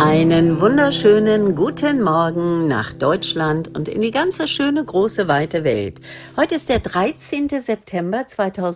Einen wunderschönen guten Morgen nach Deutschland und in die ganze schöne, große, weite Welt. Heute ist der 13. September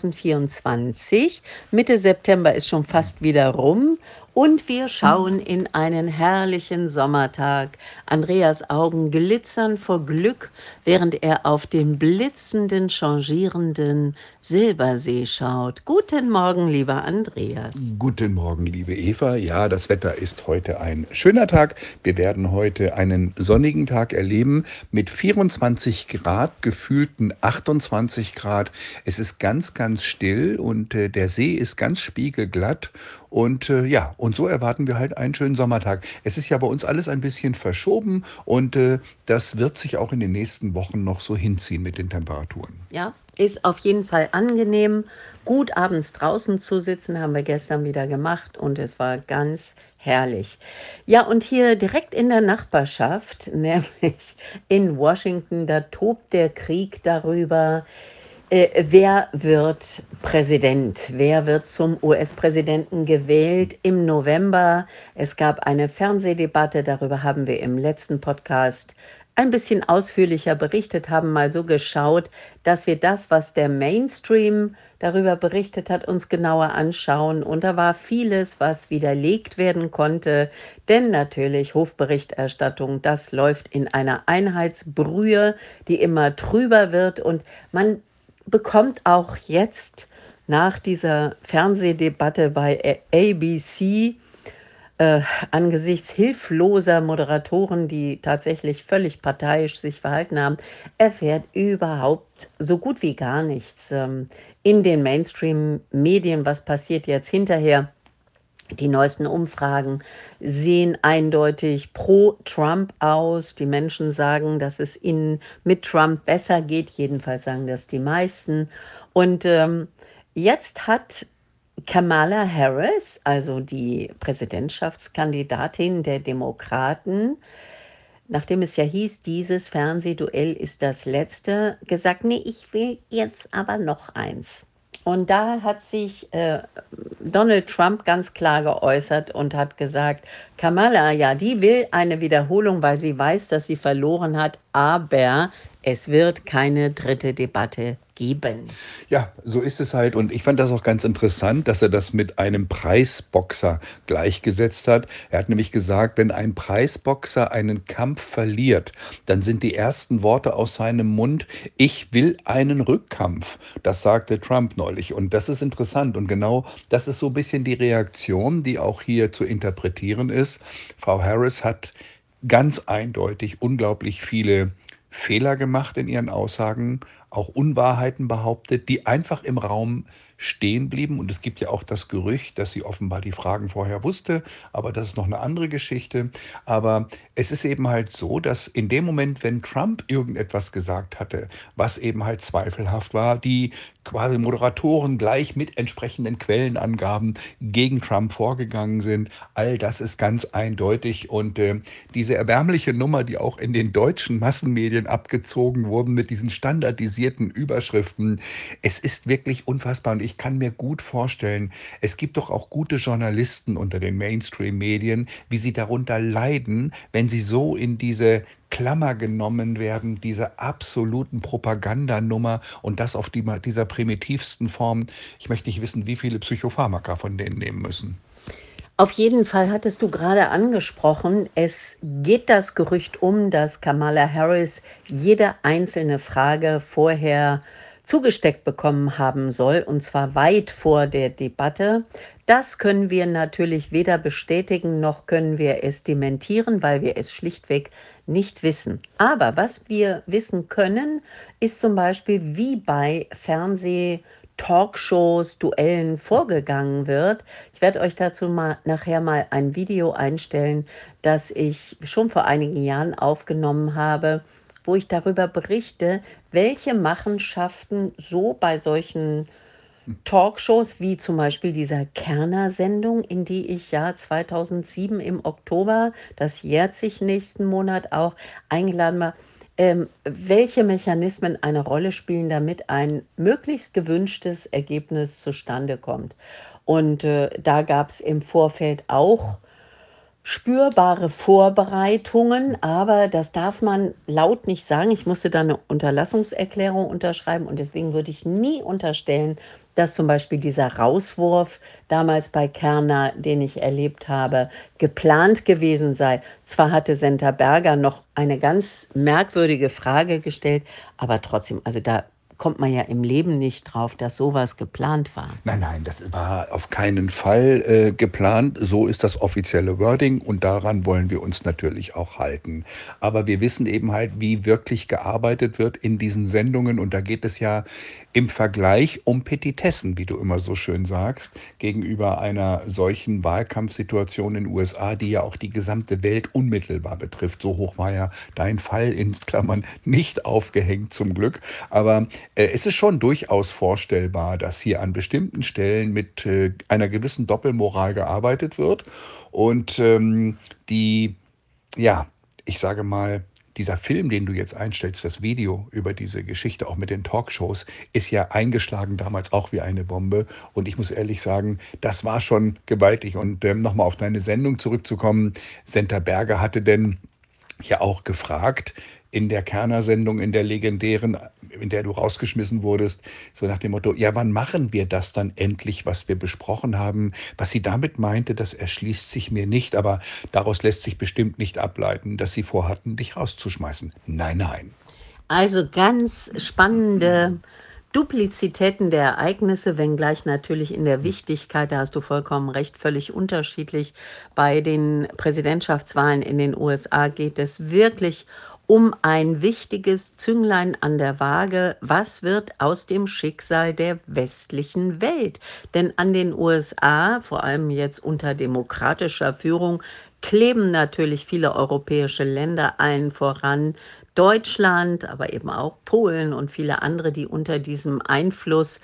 2024. Mitte September ist schon fast wieder rum und wir schauen in einen herrlichen Sommertag. Andreas Augen glitzern vor Glück, während er auf den blitzenden, changierenden Silbersee schaut. Guten Morgen, lieber Andreas. Guten Morgen, liebe Eva. Ja, das Wetter ist heute ein schöner Tag. Wir werden heute einen sonnigen Tag erleben mit 24 Grad, gefühlten 28 Grad. Es ist ganz, ganz still und der See ist ganz spiegelglatt. Und ja, und so erwarten wir halt einen schönen Sommertag. Es ist ja bei uns alles ein bisschen verschoben und das wird sich auch in den nächsten Wochen noch so hinziehen mit den Temperaturen. Ja, ist auf jeden Fall angenehm. Gut abends draußen zu sitzen, haben wir gestern wieder gemacht und es war ganz herrlich. Ja, und hier direkt in der Nachbarschaft, nämlich in Washington, da tobt der Krieg darüber, wer wird Präsident? Wer wird zum US-Präsidenten gewählt im November? Es gab eine Fernsehdebatte, darüber haben wir im letzten Podcast ein bisschen ausführlicher berichtet, haben mal so geschaut, dass wir das, was der Mainstream darüber berichtet hat, uns genauer anschauen. Und da war vieles, was widerlegt werden konnte. Denn natürlich Hofberichterstattung, das läuft in einer Einheitsbrühe, die immer trüber wird. Und man bekommt auch jetzt nach dieser Fernsehdebatte bei ABC angesichts hilfloser Moderatoren, die tatsächlich völlig parteiisch sich verhalten haben, erfährt überhaupt so gut wie gar nichts in den Mainstream-Medien. Was passiert jetzt hinterher? Die neuesten Umfragen sehen eindeutig pro Trump aus. Die Menschen sagen, dass es ihnen mit Trump besser geht. Jedenfalls sagen das die meisten. Und jetzt hat Kamala Harris, also die Präsidentschaftskandidatin der Demokraten, nachdem es ja hieß, dieses Fernsehduell ist das letzte, gesagt, nee, ich will jetzt aber noch eins. Und da hat sich Donald Trump ganz klar geäußert und hat gesagt, Kamala, ja, die will eine Wiederholung, weil sie weiß, dass sie verloren hat, aber es wird keine dritte Debatte geben. Ja, so ist es halt. Und ich fand das auch ganz interessant, dass er das mit einem Preisboxer gleichgesetzt hat. Er hat nämlich gesagt, wenn ein Preisboxer einen Kampf verliert, dann sind die ersten Worte aus seinem Mund, ich will einen Rückkampf. Das sagte Trump neulich. Und das ist interessant. Und genau das ist so ein bisschen die Reaktion, die auch hier zu interpretieren ist. Frau Harris hat ganz eindeutig unglaublich viele Fehler gemacht in ihren Aussagen, auch Unwahrheiten behauptet, die einfach im Raum stehen blieben. Und es gibt ja auch das Gerücht, dass sie offenbar die Fragen vorher wusste, aber das ist noch eine andere Geschichte. Aber es ist eben halt so, dass in dem Moment, wenn Trump irgendetwas gesagt hatte, was eben halt zweifelhaft war, die quasi Moderatoren gleich mit entsprechenden Quellenangaben gegen Trump vorgegangen sind. All das ist ganz eindeutig. Und diese erbärmliche Nummer, die auch in den deutschen Massenmedien abgezogen wurden mit diesen standardisierten Überschriften, es ist wirklich unfassbar. Und ich kann mir gut vorstellen, es gibt doch auch gute Journalisten unter den Mainstream-Medien, wie sie darunter leiden, wenn sie so in diese Klammer genommen werden, diese absoluten Propagandanummer und das auf dieser primitivsten Form. Ich möchte nicht wissen, wie viele Psychopharmaka von denen nehmen müssen. Auf jeden Fall hattest du gerade angesprochen, es geht das Gerücht um, dass Kamala Harris jede einzelne Frage vorher zugesteckt bekommen haben soll, und zwar weit vor der Debatte. Das können wir natürlich weder bestätigen noch können wir es dementieren, weil wir es schlichtweg nicht wissen. Aber was wir wissen können, ist zum Beispiel, wie bei Talkshows, Duellen vorgegangen wird. Ich werde euch dazu nachher mal ein Video einstellen, das ich schon vor einigen Jahren aufgenommen habe, wo ich darüber berichte, welche Machenschaften so bei solchen Talkshows wie zum Beispiel dieser Kerner-Sendung, in die ich ja 2007 im Oktober, das jährt sich nächsten Monat auch, eingeladen war, welche Mechanismen eine Rolle spielen, damit ein möglichst gewünschtes Ergebnis zustande kommt. Und da gab es im Vorfeld auch spürbare Vorbereitungen, aber das darf man laut nicht sagen. Ich musste da eine Unterlassungserklärung unterschreiben und deswegen würde ich nie unterstellen, dass zum Beispiel dieser Rauswurf damals bei Kerner, den ich erlebt habe, geplant gewesen sei. Zwar hatte Senta Berger noch eine ganz merkwürdige Frage gestellt, aber trotzdem, also da kommt man ja im Leben nicht drauf, dass sowas geplant war. Nein, nein, das war auf keinen Fall geplant. So ist das offizielle Wording und daran wollen wir uns natürlich auch halten. Aber wir wissen eben halt, wie wirklich gearbeitet wird in diesen Sendungen und da geht es ja im Vergleich um Petitessen, wie du immer so schön sagst, gegenüber einer solchen Wahlkampfsituation in den USA, die ja auch die gesamte Welt unmittelbar betrifft. So hoch war ja dein Fall in Klammern nicht aufgehängt zum Glück. Aber es ist schon durchaus vorstellbar, dass hier an bestimmten Stellen mit einer gewissen Doppelmoral gearbeitet wird und die, ja, ich sage mal, dieser Film, den du jetzt einstellst, das Video über diese Geschichte auch mit den Talkshows, ist ja eingeschlagen damals auch wie eine Bombe. Und ich muss ehrlich sagen, das war schon gewaltig. Und nochmal auf deine Sendung zurückzukommen, Senta Berger hatte denn ja auch gefragt in der Kerner-Sendung, in der legendären, in der du rausgeschmissen wurdest, so nach dem Motto, ja, wann machen wir das dann endlich, was wir besprochen haben? Was sie damit meinte, das erschließt sich mir nicht, aber daraus lässt sich bestimmt nicht ableiten, dass sie vorhatten, dich rauszuschmeißen. Nein, nein. Also ganz spannende Duplizitäten der Ereignisse, wenngleich natürlich in der Wichtigkeit, da hast du vollkommen recht, völlig unterschiedlich. Bei den Präsidentschaftswahlen in den USA geht es wirklich um ein wichtiges Zünglein an der Waage. Was wird aus dem Schicksal der westlichen Welt? Denn an den USA, vor allem jetzt unter demokratischer Führung, kleben natürlich viele europäische Länder, allen voran Deutschland, aber eben auch Polen und viele andere, die unter diesem Einfluss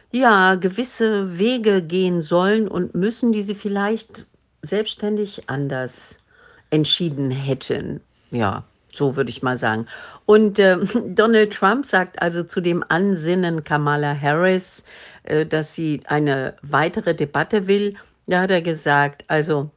ja gewisse Wege gehen sollen und müssen, die sie vielleicht selbstständig anders entschieden hätten. Ja, so würde ich mal sagen. Und Donald Trump sagt also zu dem Ansinnen Kamala Harris, dass sie eine weitere Debatte will. Da hat er gesagt, also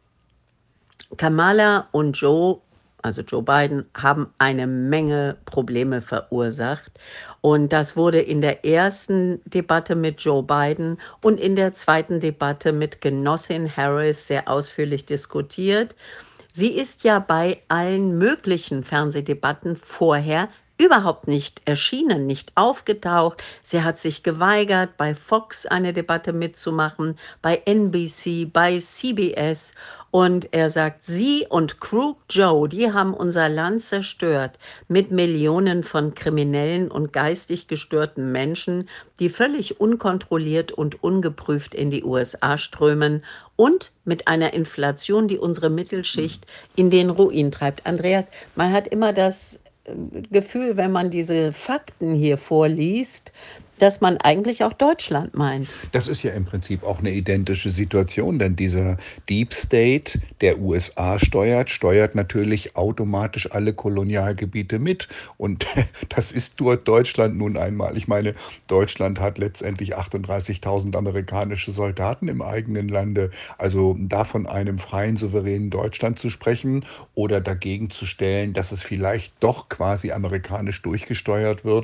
Kamala und also Joe Biden, haben eine Menge Probleme verursacht. Und das wurde in der ersten Debatte mit Joe Biden und in der zweiten Debatte mit Genossin Harris sehr ausführlich diskutiert. Sie ist ja bei allen möglichen Fernsehdebatten vorher überhaupt nicht erschienen, nicht aufgetaucht. Sie hat sich geweigert, bei Fox eine Debatte mitzumachen, bei NBC, bei CBS. Und er sagt, sie und Crook Joe, die haben unser Land zerstört mit Millionen von kriminellen und geistig gestörten Menschen, die völlig unkontrolliert und ungeprüft in die USA strömen und mit einer Inflation, die unsere Mittelschicht in den Ruin treibt. Andreas, man hat immer das Gefühl, wenn man diese Fakten hier vorliest, dass man eigentlich auch Deutschland meint. Das ist ja im Prinzip auch eine identische Situation, denn dieser Deep State der USA steuert natürlich automatisch alle Kolonialgebiete mit. Und das ist dort Deutschland nun einmal. Ich meine, Deutschland hat letztendlich 38.000 amerikanische Soldaten im eigenen Lande. Also davon einem freien, souveränen Deutschland zu sprechen oder dagegen zu stellen, dass es vielleicht doch quasi amerikanisch durchgesteuert wird,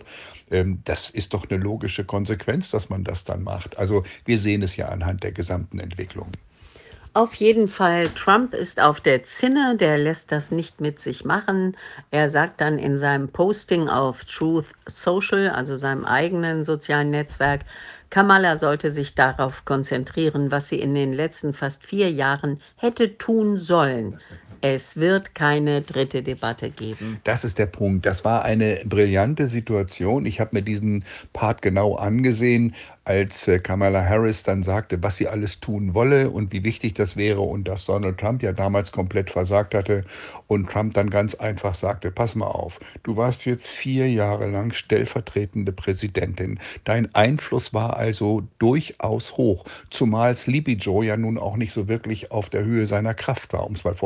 das ist doch eine logische Konsequenz, dass man das dann macht. Also wir sehen es ja anhand der gesamten Entwicklung. Auf jeden Fall, Trump ist auf der Zinne, der lässt das nicht mit sich machen. Er sagt dann in seinem Posting auf Truth Social, also seinem eigenen sozialen Netzwerk, Kamala sollte sich darauf konzentrieren, was sie in den letzten fast 4 Jahren hätte tun sollen. Es wird keine dritte Debatte geben. Das ist der Punkt. Das war eine brillante Situation. Ich habe mir diesen Part genau angesehen, als Kamala Harris dann sagte, was sie alles tun wolle und wie wichtig das wäre und dass Donald Trump ja damals komplett versagt hatte und Trump dann ganz einfach sagte, pass mal auf, du warst jetzt 4 Jahre lang stellvertretende Präsidentin. Dein Einfluss war also durchaus hoch, zumal Sleepy Joe ja nun auch nicht so wirklich auf der Höhe seiner Kraft war, um es mal vorsichtig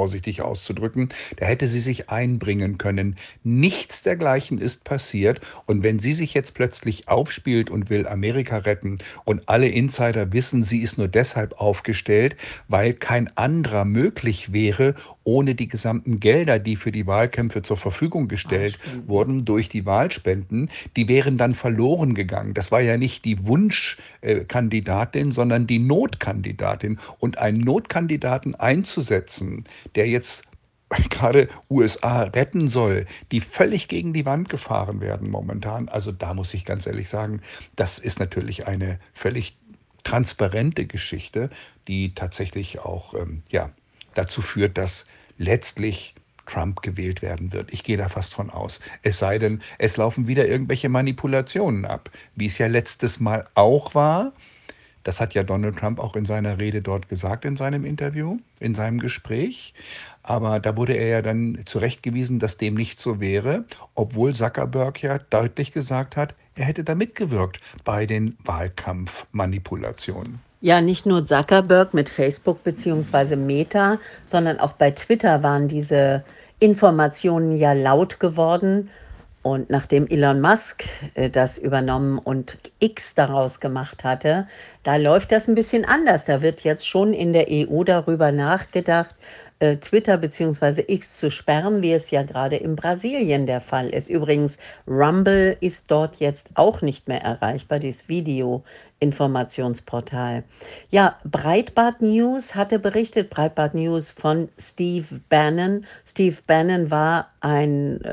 auszudrücken, da hätte sie sich einbringen können. Nichts dergleichen ist passiert. Und wenn sie sich jetzt plötzlich aufspielt und will Amerika retten und alle Insider wissen, sie ist nur deshalb aufgestellt, weil kein anderer möglich wäre, ohne die gesamten Gelder, die für die Wahlkämpfe zur Verfügung gestellt Wahlspenden. wurden durch die Wahlspenden, die wären dann verloren gegangen. Das war ja nicht die Wunschkandidatin, sondern die Notkandidatin. Und einen Notkandidaten einzusetzen, der jetzt gerade USA retten soll, die völlig gegen die Wand gefahren werden momentan. Also da muss ich ganz ehrlich sagen, das ist natürlich eine völlig transparente Geschichte, die tatsächlich auch ja, dazu führt, dass letztlich Trump gewählt werden wird. Ich gehe da fast von aus. Es sei denn, es laufen wieder irgendwelche Manipulationen ab, wie es ja letztes Mal auch war. Das hat ja Donald Trump auch in seiner Rede dort gesagt, in seinem Interview, in seinem Gespräch. Aber da wurde er ja dann zurechtgewiesen, dass dem nicht so wäre, obwohl Zuckerberg ja deutlich gesagt hat, er hätte da mitgewirkt bei den Wahlkampfmanipulationen. Ja, nicht nur Zuckerberg mit Facebook beziehungsweise Meta, sondern auch bei Twitter waren diese Informationen ja laut geworden. Und nachdem Elon Musk das übernommen und X daraus gemacht hatte, da läuft das ein bisschen anders. Da wird jetzt schon in der EU darüber nachgedacht, Twitter bzw. X zu sperren, wie es ja gerade in Brasilien der Fall ist. Übrigens, Rumble ist dort jetzt auch nicht mehr erreichbar, dieses Video-Informationsportal. Ja, Breitbart News hatte berichtet, Breitbart News von Steve Bannon. Steve Bannon war ein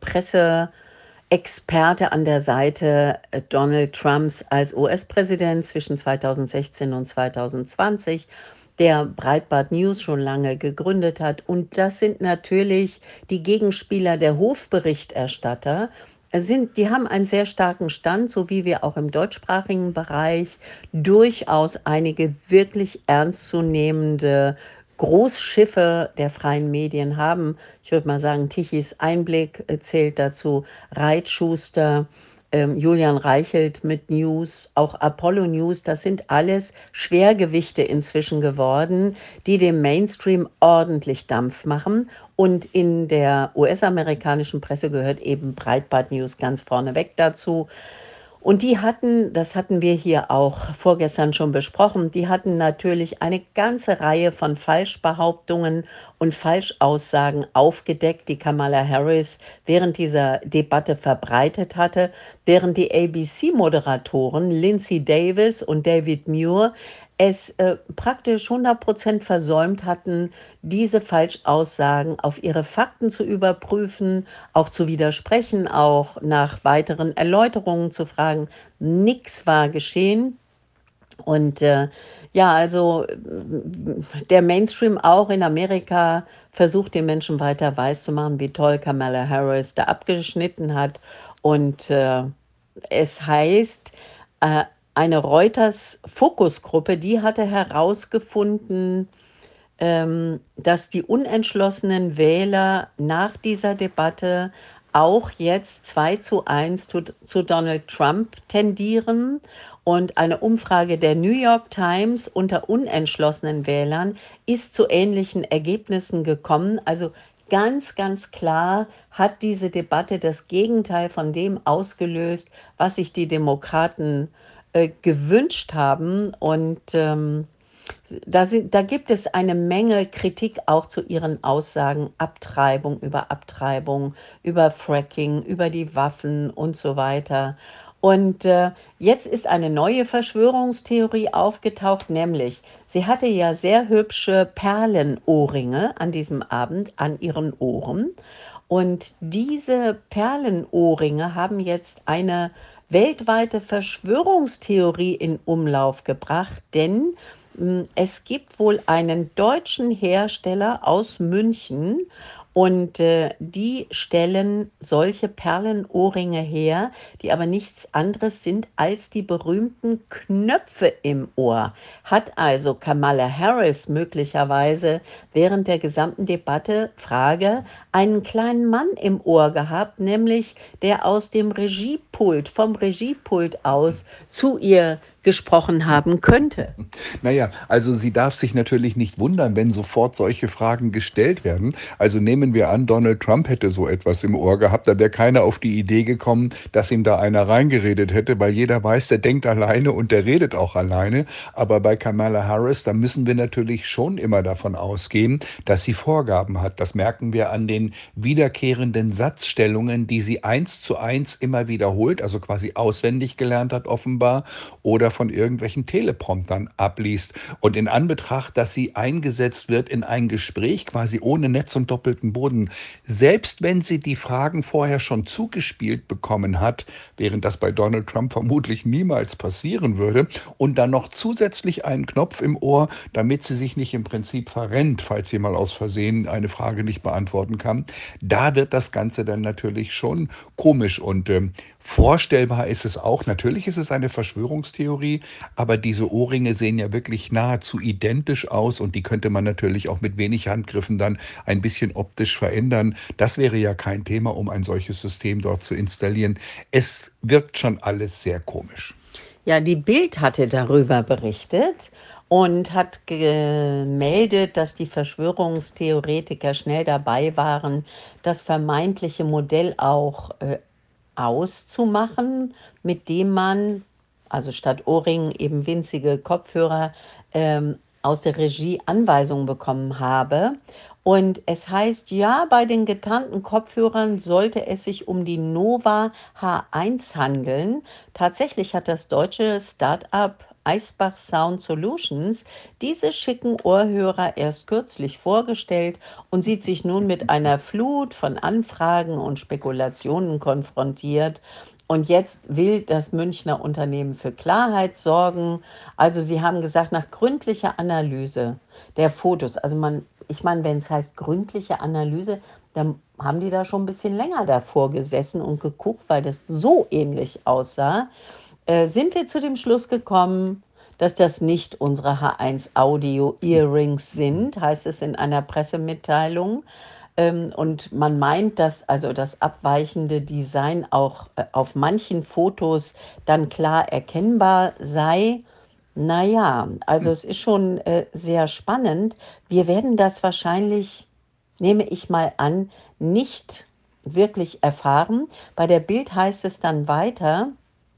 Presseexperte an der Seite Donald Trumps als US-Präsident zwischen 2016 und 2020, der Breitbart News schon lange gegründet hat. Und das sind natürlich die Gegenspieler der Hofberichterstatter. Die haben einen sehr starken Stand, so wie wir auch im deutschsprachigen Bereich durchaus einige wirklich ernstzunehmende Großschiffe der freien Medien haben. Ich würde mal sagen, Tichys Einblick zählt dazu, Reitschuster, Julian Reichelt mit News, auch Apollo News, das sind alles Schwergewichte inzwischen geworden, die dem Mainstream ordentlich Dampf machen. Und in der US-amerikanischen Presse gehört eben Breitbart News ganz vorneweg dazu. Und die hatten, das hatten wir hier auch vorgestern schon besprochen, die hatten natürlich eine ganze Reihe von Falschbehauptungen und Falschaussagen aufgedeckt, die Kamala Harris während dieser Debatte verbreitet hatte, während die ABC-Moderatoren Lindsay Davis und David Muir es praktisch 100% versäumt hatten, diese Falschaussagen auf ihre Fakten zu überprüfen, auch zu widersprechen, auch nach weiteren Erläuterungen zu fragen. Nichts war geschehen. Und ja, also der Mainstream auch in Amerika versucht den Menschen weiter weiszumachen, wie toll Kamala Harris da abgeschnitten hat. Und es heißt, äh, eine Reuters-Fokusgruppe, die hatte herausgefunden, dass die unentschlossenen Wähler nach dieser Debatte auch jetzt 2:1 zu Donald Trump tendieren. Und eine Umfrage der New York Times unter unentschlossenen Wählern ist zu ähnlichen Ergebnissen gekommen. Also ganz, ganz klar hat diese Debatte das Gegenteil von dem ausgelöst, was sich die Demokraten gewünscht haben. Und da gibt es eine Menge Kritik auch zu ihren Aussagen, Abtreibung, über Fracking, über die Waffen und so weiter. Und jetzt ist eine neue Verschwörungstheorie aufgetaucht, nämlich sie hatte ja sehr hübsche Perlenohrringe an diesem Abend an ihren Ohren. Und diese Perlenohrringe haben jetzt eine weltweite Verschwörungstheorie in Umlauf gebracht, denn es gibt wohl einen deutschen Hersteller aus München und die stellen solche Perlenohrringe her, die aber nichts anderes sind als die berühmten Knöpfe im Ohr. Hat also Kamala Harris möglicherweise während der gesamten Debatte, Frage, einen kleinen Mann im Ohr gehabt, nämlich der aus dem Regiepult, vom Regiepult aus zu ihr gesprochen haben könnte. Naja, also sie darf sich natürlich nicht wundern, wenn sofort solche Fragen gestellt werden. Also nehmen wir an, Donald Trump hätte so etwas im Ohr gehabt, da wäre keiner auf die Idee gekommen, dass ihm da einer reingeredet hätte, weil jeder weiß, der denkt alleine und der redet auch alleine. Aber bei Kamala Harris, da müssen wir natürlich schon immer davon ausgehen, dass sie Vorgaben hat. Das merken wir an den wiederkehrenden Satzstellungen, die sie eins zu eins immer wiederholt, also quasi auswendig gelernt hat offenbar, oder von irgendwelchen Telepromptern abliest. Und in Anbetracht, dass sie eingesetzt wird in ein Gespräch quasi ohne Netz und doppelten Boden, selbst wenn sie die Fragen vorher schon zugespielt bekommen hat, während das bei Donald Trump vermutlich niemals passieren würde, und dann noch zusätzlich einen Knopf im Ohr, damit sie sich nicht im Prinzip verrennt, falls sie mal aus Versehen eine Frage nicht beantworten kann, da wird das Ganze dann natürlich schon komisch und vorstellbar ist es auch. Natürlich ist es eine Verschwörungstheorie, aber diese Ohrringe sehen ja wirklich nahezu identisch aus und die könnte man natürlich auch mit wenig Handgriffen dann ein bisschen optisch verändern. Das wäre ja kein Thema, um ein solches System dort zu installieren. Es wirkt schon alles sehr komisch. Ja, die Bild hatte darüber berichtet und hat gemeldet, dass die Verschwörungstheoretiker schnell dabei waren, das vermeintliche Modell auch auszumachen, mit dem man, also statt Ohrringen eben winzige Kopfhörer, aus der Regie Anweisungen bekommen habe. Und es heißt, ja, bei den getarnten Kopfhörern sollte es sich um die Nova H1 handeln. Tatsächlich hat das deutsche Start-up Eisbach Sound Solutions diese schicken Ohrhörer erst kürzlich vorgestellt und sieht sich nun mit einer Flut von Anfragen und Spekulationen konfrontiert. Und jetzt will das Münchner Unternehmen für Klarheit sorgen. Also sie haben gesagt, nach gründlicher Analyse der Fotos, also ich meine, wenn es heißt gründliche Analyse, dann haben die da schon ein bisschen länger davor gesessen und geguckt, weil das so ähnlich aussah, sind wir zu dem Schluss gekommen, dass das nicht unsere H1 Audio Earrings sind, heißt es in einer Pressemitteilung. Und man meint, dass also das abweichende Design auch auf manchen Fotos dann klar erkennbar sei. Naja, also es ist schon sehr spannend. Wir werden das wahrscheinlich, nehme ich mal an, nicht wirklich erfahren. Bei der Bild heißt es dann weiter,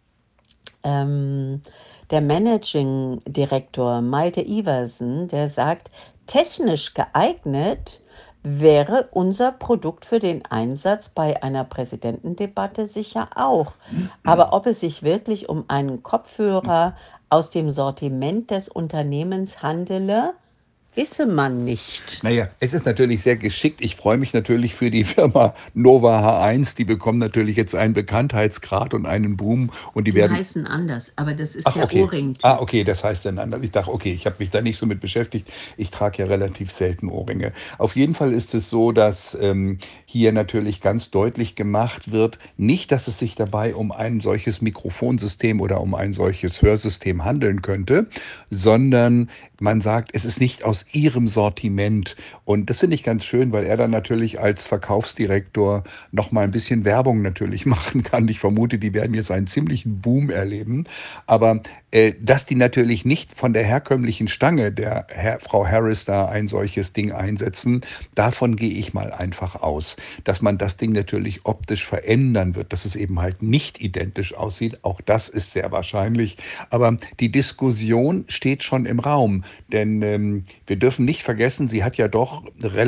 ähm, der Managing Director Malte Iversen, der sagt, technisch geeignet wäre unser Produkt für den Einsatz bei einer Präsidentendebatte sicher auch. Aber ob es sich wirklich um einen Kopfhörer aus dem Sortiment des Unternehmens handele, wisse man nicht. Naja, es ist natürlich sehr geschickt. Ich freue mich natürlich für die Firma Nova H1. Die bekommen natürlich jetzt einen Bekanntheitsgrad und einen Boom und die Die werden. heißen anders, aber das ist Ach, der okay. Ohrringtyp. Okay, das heißt dann anders. Ich dachte, okay, ich habe mich da nicht so mit beschäftigt. Ich trage ja relativ selten Ohrringe. Auf jeden Fall ist es so, dass hier natürlich ganz deutlich gemacht wird, nicht, dass es sich dabei um ein solches Mikrofonsystem oder um ein solches Hörsystem handeln könnte, sondern man sagt, es ist nicht aus ihrem Sortiment. Und das finde ich ganz schön, weil er dann natürlich als Verkaufsdirektor noch mal ein bisschen Werbung natürlich machen kann. Ich vermute, die werden jetzt einen ziemlichen Boom erleben. Aber dass die natürlich nicht von der herkömmlichen Stange der Frau Harris da ein solches Ding einsetzen, davon gehe ich mal einfach aus. Dass man das Ding natürlich optisch verändern wird, dass es eben halt nicht identisch aussieht, auch das ist sehr wahrscheinlich. Aber die Diskussion steht schon im Raum, denn wir dürfen nicht vergessen, sie hat ja doch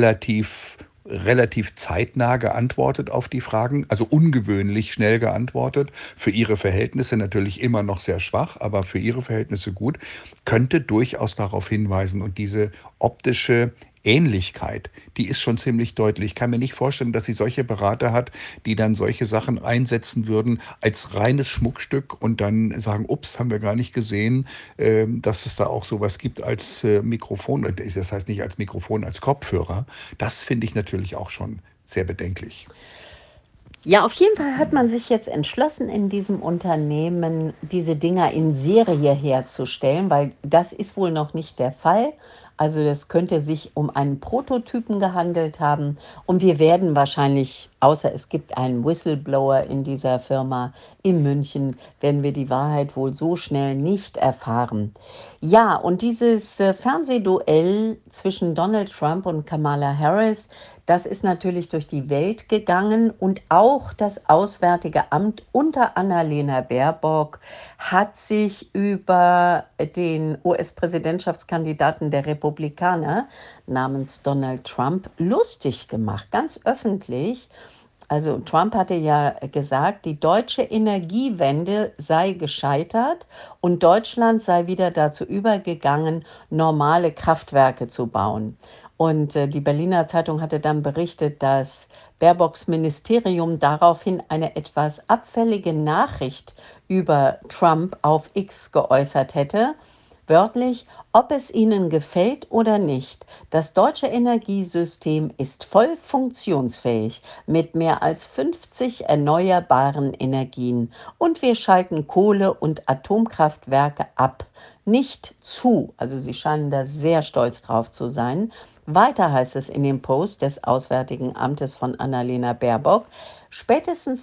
relativ zeitnah geantwortet auf die Fragen, also ungewöhnlich schnell geantwortet, für ihre Verhältnisse natürlich immer noch sehr schwach, aber für ihre Verhältnisse gut, könnte durchaus darauf hinweisen. Und diese optische Ähnlichkeit, die ist schon ziemlich deutlich. Ich kann mir nicht vorstellen, dass sie solche Berater hat, die dann solche Sachen einsetzen würden als reines Schmuckstück und dann sagen, ups, haben wir gar nicht gesehen, dass es da auch sowas gibt als Mikrofon. Das heißt nicht als Mikrofon, als Kopfhörer. Das finde ich natürlich auch schon sehr bedenklich. Ja, auf jeden Fall hat man sich jetzt entschlossen, in diesem Unternehmen diese Dinger in Serie herzustellen, weil das ist wohl noch nicht der Fall. Also das könnte sich um einen Prototypen gehandelt haben und wir werden wahrscheinlich, außer es gibt einen Whistleblower in dieser Firma, In München werden wir die Wahrheit wohl so schnell nicht erfahren. Ja, und dieses Fernsehduell zwischen Donald Trump und Kamala Harris, das ist natürlich durch die Welt gegangen und auch das Auswärtige Amt unter Annalena Baerbock hat sich über den US-Präsidentschaftskandidaten der Republikaner namens Donald Trump lustig gemacht, ganz öffentlich. Also Trump hatte ja gesagt, die deutsche Energiewende sei gescheitert und Deutschland sei wieder dazu übergegangen, normale Kraftwerke zu bauen. Und die Berliner Zeitung hatte dann berichtet, dass Baerbocks Ministerium daraufhin eine etwas abfällige Nachricht über Trump auf X geäußert hätte. Wörtlich, ob es Ihnen gefällt oder nicht, das deutsche Energiesystem ist voll funktionsfähig mit mehr als 50 erneuerbaren Energien und wir schalten Kohle- und Atomkraftwerke ab, nicht zu. Also sie scheinen da sehr stolz drauf zu sein. Weiter heißt es in dem Post des Auswärtigen Amtes von Annalena Baerbock, spätestens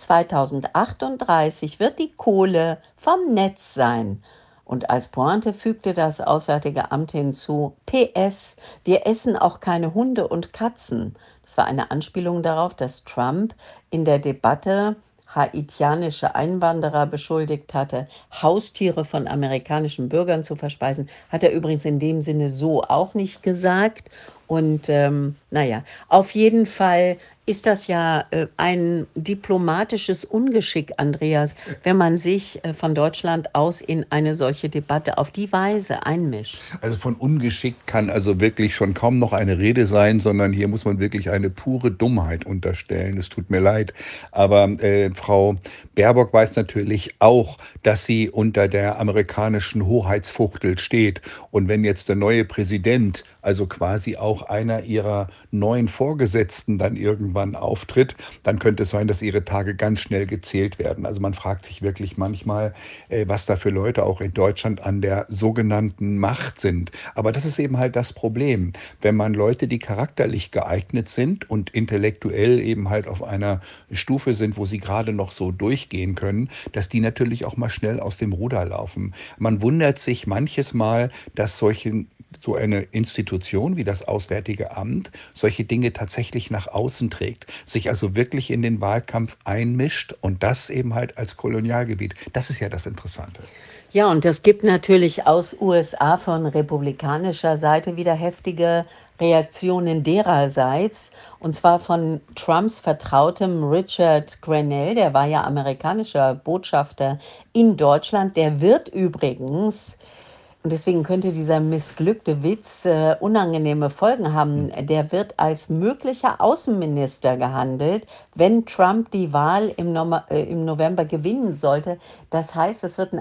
2038 wird die Kohle vom Netz sein. Und als Pointe fügte das Auswärtige Amt hinzu, PS, wir essen auch keine Hunde und Katzen. Das war eine Anspielung darauf, dass Trump in der Debatte haitianische Einwanderer beschuldigt hatte, Haustiere von amerikanischen Bürgern zu verspeisen. Hat er übrigens in dem Sinne so auch nicht gesagt. Und naja, auf jeden Fall ist das ja ein diplomatisches Ungeschick, Andreas, wenn man sich von Deutschland aus in eine solche Debatte auf die Weise einmischt. Also von ungeschickt kann also wirklich schon kaum noch eine Rede sein, sondern hier muss man wirklich eine pure Dummheit unterstellen. Es tut mir leid. Aber Frau Baerbock weiß natürlich auch, dass sie unter der amerikanischen Hoheitsfuchtel steht. Und wenn jetzt der neue Präsident, also quasi auch einer ihrer neuen Vorgesetzten dann irgendwann auftritt, dann könnte es sein, dass ihre Tage ganz schnell gezählt werden. Also man fragt sich wirklich manchmal, was da für Leute auch in Deutschland an der sogenannten Macht sind. Aber das ist eben halt das Problem. Wenn man Leute, die charakterlich geeignet sind und intellektuell eben halt auf einer Stufe sind, wo sie gerade noch so durchgehen können, dass die natürlich auch mal schnell aus dem Ruder laufen. Man wundert sich manches Mal, dass so eine Institution wie das Auswärtige Amt solche Dinge tatsächlich nach außen trägt, sich also wirklich in den Wahlkampf einmischt und das eben halt als Kolonialgebiet. Das ist ja das Interessante. Ja, und es gibt natürlich aus USA von republikanischer Seite wieder heftige Reaktionen dererseits, und zwar von Trumps Vertrautem Richard Grenell, der war ja amerikanischer Botschafter in Deutschland, der wird übrigens, und deswegen könnte dieser missglückte Witz unangenehme Folgen haben. Der wird als möglicher Außenminister gehandelt, wenn Trump die Wahl im November gewinnen sollte. Das heißt, es wird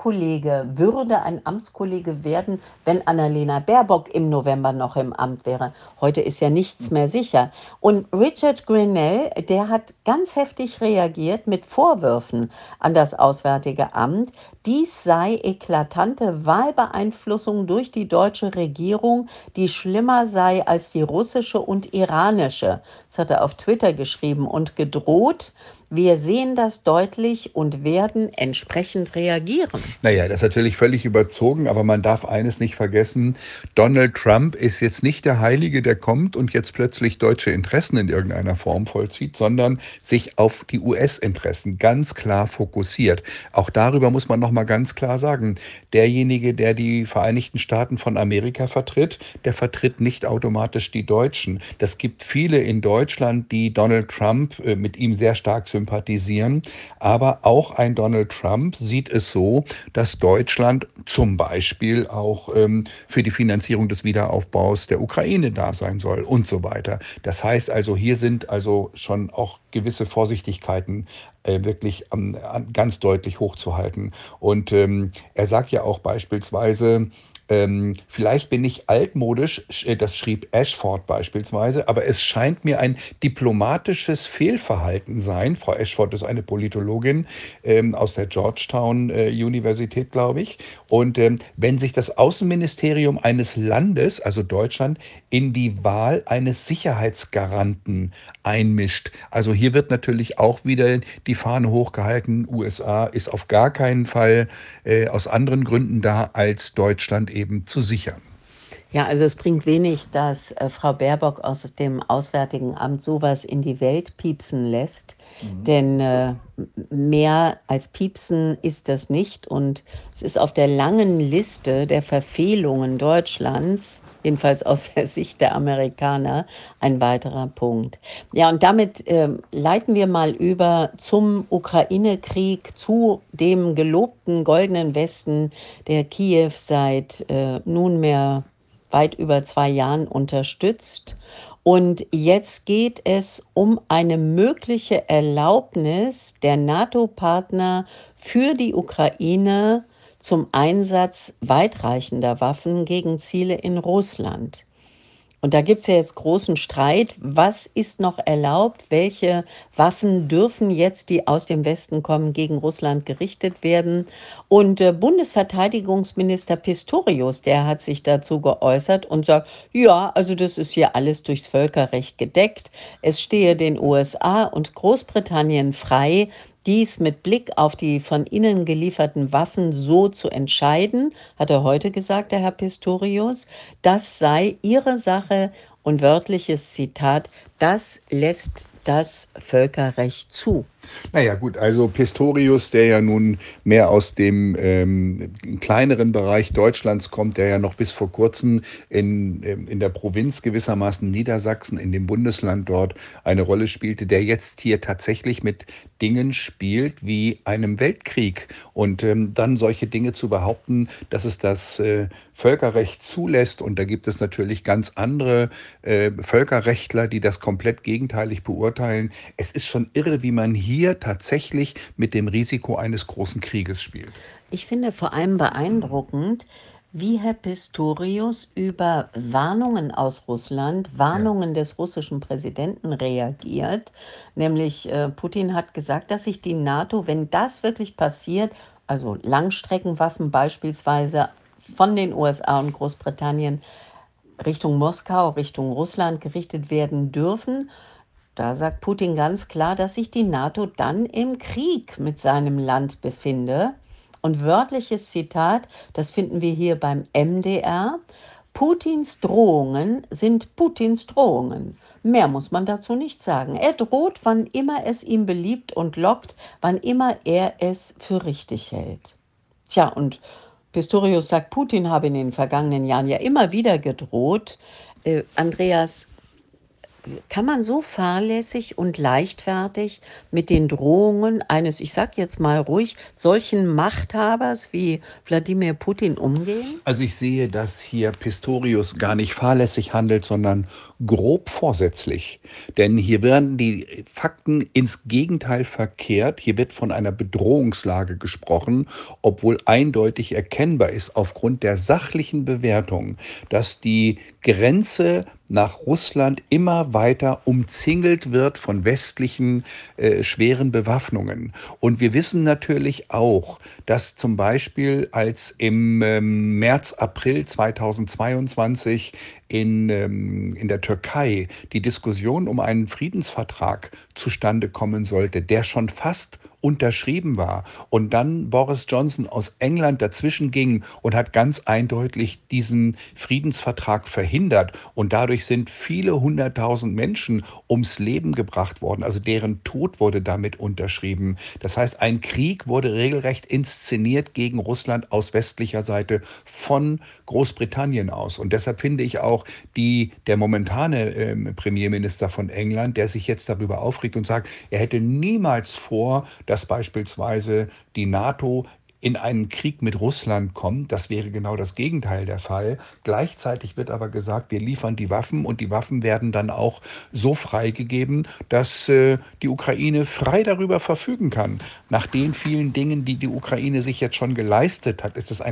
würde ein Amtskollege werden, wenn Annalena Baerbock im November noch im Amt wäre. Heute ist ja nichts mehr sicher. Und Richard Grenell, der hat ganz heftig reagiert mit Vorwürfen an das Auswärtige Amt. Dies sei eklatante Wahlbeeinflussung durch die deutsche Regierung, die schlimmer sei als die russische und iranische. Das hat er auf Twitter geschrieben und gedroht. Wir sehen das deutlich und werden entsprechend reagieren. Naja, das ist natürlich völlig überzogen, aber man darf eines nicht vergessen, Donald Trump ist jetzt nicht der Heilige, der kommt und jetzt plötzlich deutsche Interessen in irgendeiner Form vollzieht, sondern sich auf die US-Interessen ganz klar fokussiert. Auch darüber muss man nochmal ganz klar sagen, derjenige, der die Vereinigten Staaten von Amerika vertritt, der vertritt nicht automatisch die Deutschen. Das gibt viele in Deutschland, die Donald Trump mit ihm sehr stark sympathisieren, aber auch ein Donald Trump sieht es so, dass Deutschland zum Beispiel auch für die Finanzierung des Wiederaufbaus der Ukraine da sein soll und so weiter. Das heißt also, hier sind also schon auch gewisse Vorsichtigkeiten wirklich ganz deutlich hochzuhalten. Und er sagt ja auch beispielsweise, Vielleicht bin ich altmodisch, das schrieb Ashford beispielsweise, aber es scheint mir ein diplomatisches Fehlverhalten sein. Frau Ashford ist eine Politologin aus der Georgetown Universität, glaube ich. Und wenn sich das Außenministerium eines Landes, also Deutschland, in die Wahl eines Sicherheitsgaranten einmischt. Also hier wird natürlich auch wieder die Fahne hochgehalten. USA ist auf gar keinen Fall aus anderen Gründen da, als Deutschland eben zu sichern. Ja, also es bringt wenig, dass Frau Baerbock aus dem Auswärtigen Amt sowas in die Welt piepsen lässt, Mhm. denn mehr als piepsen ist das nicht. Und es ist auf der langen Liste der Verfehlungen Deutschlands, jedenfalls aus der Sicht der Amerikaner, ein weiterer Punkt. Ja, und damit leiten wir mal über zum Ukraine-Krieg, zu dem gelobten Goldenen Westen, der Kiew seit nunmehr weit über 2 Jahren unterstützt. Und jetzt geht es um eine mögliche Erlaubnis der NATO-Partner für die Ukraine zum Einsatz weitreichender Waffen gegen Ziele in Russland. Und da gibt es ja jetzt großen Streit. Was ist noch erlaubt? Welche Waffen dürfen jetzt, die aus dem Westen kommen, gegen Russland gerichtet werden? Und Bundesverteidigungsminister Pistorius, der hat sich dazu geäußert und sagt, ja, also das ist hier alles durchs Völkerrecht gedeckt. Es stehe den USA und Großbritannien frei, dies mit Blick auf die von ihnen gelieferten Waffen so zu entscheiden, hat er heute gesagt, der Herr Pistorius. Das sei ihre Sache und wörtliches Zitat, das lässt das Völkerrecht zu. Naja, gut, also Pistorius, der ja nun mehr aus dem kleineren Bereich Deutschlands kommt, der ja noch bis vor kurzem in der Provinz gewissermaßen Niedersachsen, in dem Bundesland dort eine Rolle spielte, der jetzt hier tatsächlich mit Dingen spielt wie einem Weltkrieg. Und dann solche Dinge zu behaupten, dass es das Völkerrecht zulässt, und da gibt es natürlich ganz andere Völkerrechtler, die das komplett gegenteilig beurteilen. Es ist schon irre, wie man hier tatsächlich mit dem Risiko eines großen Krieges spielt. Ich finde vor allem beeindruckend, wie Herr Pistorius über Warnungen aus Russland, Ja. Warnungen des russischen Präsidenten reagiert. Nämlich Putin hat gesagt, dass sich die NATO, wenn das wirklich passiert, also Langstreckenwaffen beispielsweise von den USA und Großbritannien Richtung Moskau, Richtung Russland gerichtet werden dürfen, da sagt Putin ganz klar, dass sich die NATO dann im Krieg mit seinem Land befinde. Und wörtliches Zitat, das finden wir hier beim MDR: Putins Drohungen sind Putins Drohungen. Mehr muss man dazu nicht sagen. Er droht, wann immer es ihm beliebt und lockt, wann immer er es für richtig hält. Tja, und Pistorius sagt, Putin habe in den vergangenen Jahren ja immer wieder gedroht. Andreas, kann man so fahrlässig und leichtfertig mit den Drohungen eines, ich sag jetzt mal ruhig, solchen Machthabers wie Wladimir Putin umgehen? Also ich sehe, dass hier Pistorius gar nicht fahrlässig handelt, sondern grob vorsätzlich. Denn hier werden die Fakten ins Gegenteil verkehrt. Hier wird von einer Bedrohungslage gesprochen, obwohl eindeutig erkennbar ist aufgrund der sachlichen Bewertung, dass die Grenze nach Russland immer weiter umzingelt wird von westlichen schweren Bewaffnungen. Und wir wissen natürlich auch, dass zum Beispiel als im März, April 2022 in der Türkei die Diskussion um einen Friedensvertrag zustande kommen sollte, der schon fast unterschrieben war, und dann Boris Johnson aus England dazwischen ging und hat ganz eindeutig diesen Friedensvertrag verhindert, und dadurch sind viele hunderttausend Menschen ums Leben gebracht worden, also deren Tod wurde damit unterschrieben. Das heißt, ein Krieg wurde regelrecht inszeniert gegen Russland aus westlicher Seite von Großbritannien aus, und deshalb finde ich auch der momentane Premierminister von England, der sich jetzt darüber aufregt und sagt, er hätte niemals vor, dass beispielsweise die NATO in einen Krieg mit Russland kommt. Das wäre genau das Gegenteil der Fall. Gleichzeitig wird aber gesagt, wir liefern die Waffen und die Waffen werden dann auch so freigegeben, dass die Ukraine frei darüber verfügen kann. Nach den vielen Dingen, die die Ukraine sich jetzt schon geleistet hat, ist es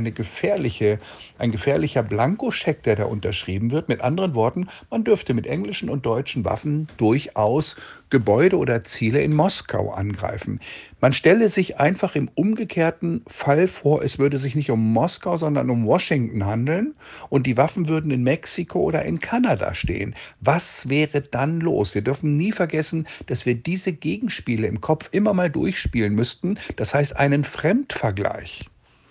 ein gefährlicher Blankoscheck, der da unterschrieben wird. Mit anderen Worten, man dürfte mit englischen und deutschen Waffen durchaus Gebäude oder Ziele in Moskau angreifen. Man stelle sich einfach im umgekehrten Fall vor, es würde sich nicht um Moskau, sondern um Washington handeln und die Waffen würden in Mexiko oder in Kanada stehen. Was wäre dann los? Wir dürfen nie vergessen, dass wir diese Gegenspiele im Kopf immer mal durchspielen müssten. Das heißt einen Fremdvergleich.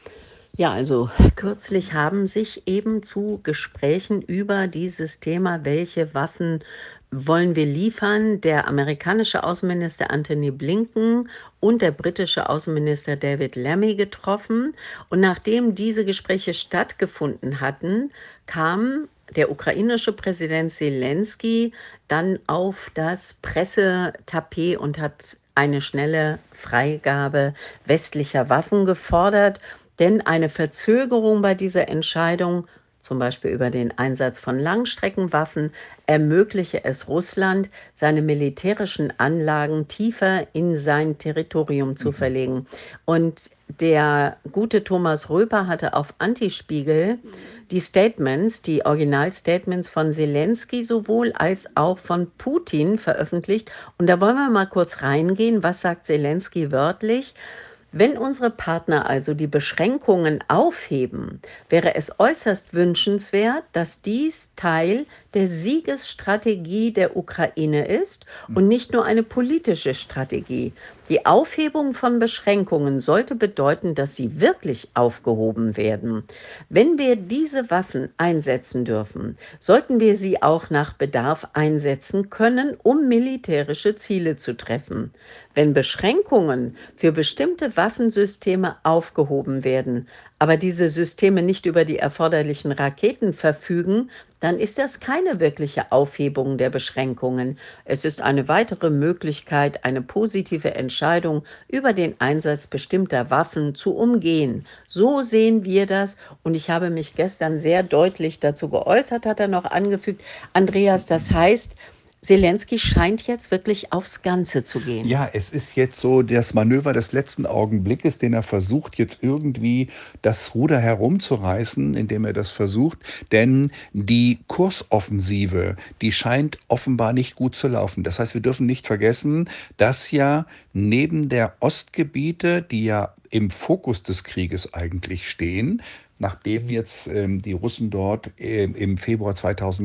Ja, also kürzlich haben sich eben zu Gesprächen über dieses Thema, welche Waffen wollen wir liefern, der amerikanische Außenminister Antony Blinken und der britische Außenminister David Lammy getroffen. Und nachdem diese Gespräche stattgefunden hatten, kam der ukrainische Präsident Zelensky dann auf das Pressetapet und hat eine schnelle Freigabe westlicher Waffen gefordert. Denn eine Verzögerung bei dieser Entscheidung, zum Beispiel über den Einsatz von Langstreckenwaffen, ermögliche es Russland, seine militärischen Anlagen tiefer in sein Territorium zu verlegen. Und der gute Thomas Röper hatte auf Antispiegel die Statements, die Originalstatements von Zelensky sowohl als auch von Putin veröffentlicht. Und da wollen wir mal kurz reingehen. Was sagt Zelensky wörtlich? Wenn unsere Partner also die Beschränkungen aufheben, wäre es äußerst wünschenswert, dass dies Teil der Siegesstrategie der Ukraine ist und nicht nur eine politische Strategie. Die Aufhebung von Beschränkungen sollte bedeuten, dass sie wirklich aufgehoben werden. Wenn wir diese Waffen einsetzen dürfen, sollten wir sie auch nach Bedarf einsetzen können, um militärische Ziele zu treffen. Wenn Beschränkungen für bestimmte Waffensysteme aufgehoben werden, aber diese Systeme nicht über die erforderlichen Raketen verfügen, dann ist das keine wirkliche Aufhebung der Beschränkungen. Es ist eine weitere Möglichkeit, eine positive Entscheidung über den Einsatz bestimmter Waffen zu umgehen. So sehen wir das und ich habe mich gestern sehr deutlich dazu geäußert, hat er noch angefügt. Andreas, das heißt, Zelensky scheint jetzt wirklich aufs Ganze zu gehen. Ja, es ist jetzt so das Manöver des letzten Augenblickes, den er versucht, jetzt irgendwie das Ruder herumzureißen, indem er das versucht. Denn die Kursoffensive, die scheint offenbar nicht gut zu laufen. Das heißt, wir dürfen nicht vergessen, dass ja neben der Ostgebiete, die ja im Fokus des Krieges eigentlich stehen, nachdem jetzt die Russen dort im Februar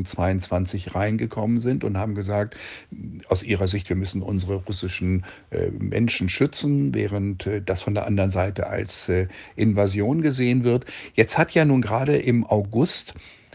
2022 reingekommen sind und haben gesagt, aus ihrer Sicht, wir müssen unsere russischen Menschen schützen, während das von der anderen Seite als Invasion gesehen wird. Jetzt hat ja nun gerade im August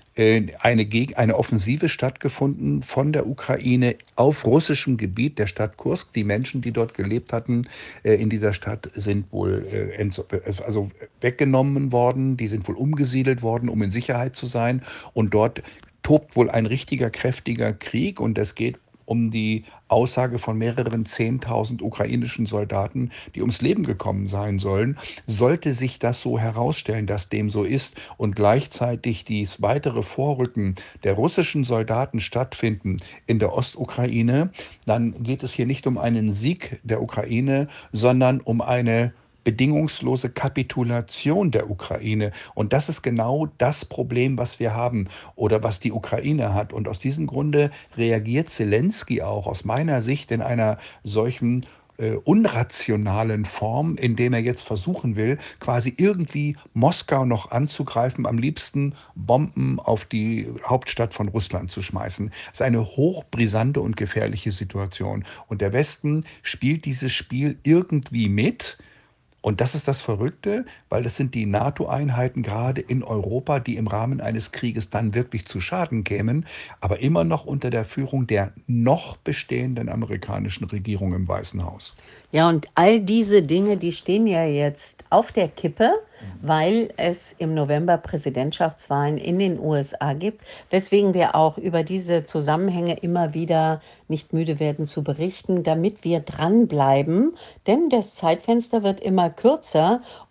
eine Offensive stattgefunden von der Ukraine auf russischem Gebiet der Stadt Kursk. Die Menschen, die dort gelebt hatten in dieser Stadt, sind wohl also weggenommen worden, die sind wohl umgesiedelt worden, um in Sicherheit zu sein. Und dort tobt wohl ein richtiger, kräftiger Krieg und es geht um die Aussage von mehreren 10.000 ukrainischen Soldaten, die ums Leben gekommen sein sollen. Sollte sich das so herausstellen, dass dem so ist und gleichzeitig dies weitere Vorrücken der russischen Soldaten stattfinden in der Ostukraine, dann geht es hier nicht um einen Sieg der Ukraine, sondern um eine bedingungslose Kapitulation der Ukraine. Und das ist genau das Problem, was wir haben oder was die Ukraine hat. Und aus diesem Grunde reagiert Zelensky auch aus meiner Sicht in einer solchen unrationalen Form, indem er jetzt versuchen will, quasi irgendwie Moskau noch anzugreifen, am liebsten Bomben auf die Hauptstadt von Russland zu schmeißen. Das ist eine hochbrisante und gefährliche Situation. Und der Westen spielt dieses Spiel irgendwie mit. Und das ist das Verrückte, weil das sind die NATO-Einheiten gerade in Europa, die im Rahmen eines Krieges dann wirklich zu Schaden kämen, aber immer noch unter der Führung der noch bestehenden amerikanischen Regierung im Weißen Haus. Ja, und all diese Dinge, die stehen ja jetzt auf der Kippe, weil es im November Präsidentschaftswahlen in den USA gibt, weswegen wir auch über diese Zusammenhänge immer wieder nicht müde werden zu berichten, damit wir dranbleiben, denn das Zeitfenster wird immer kürzer und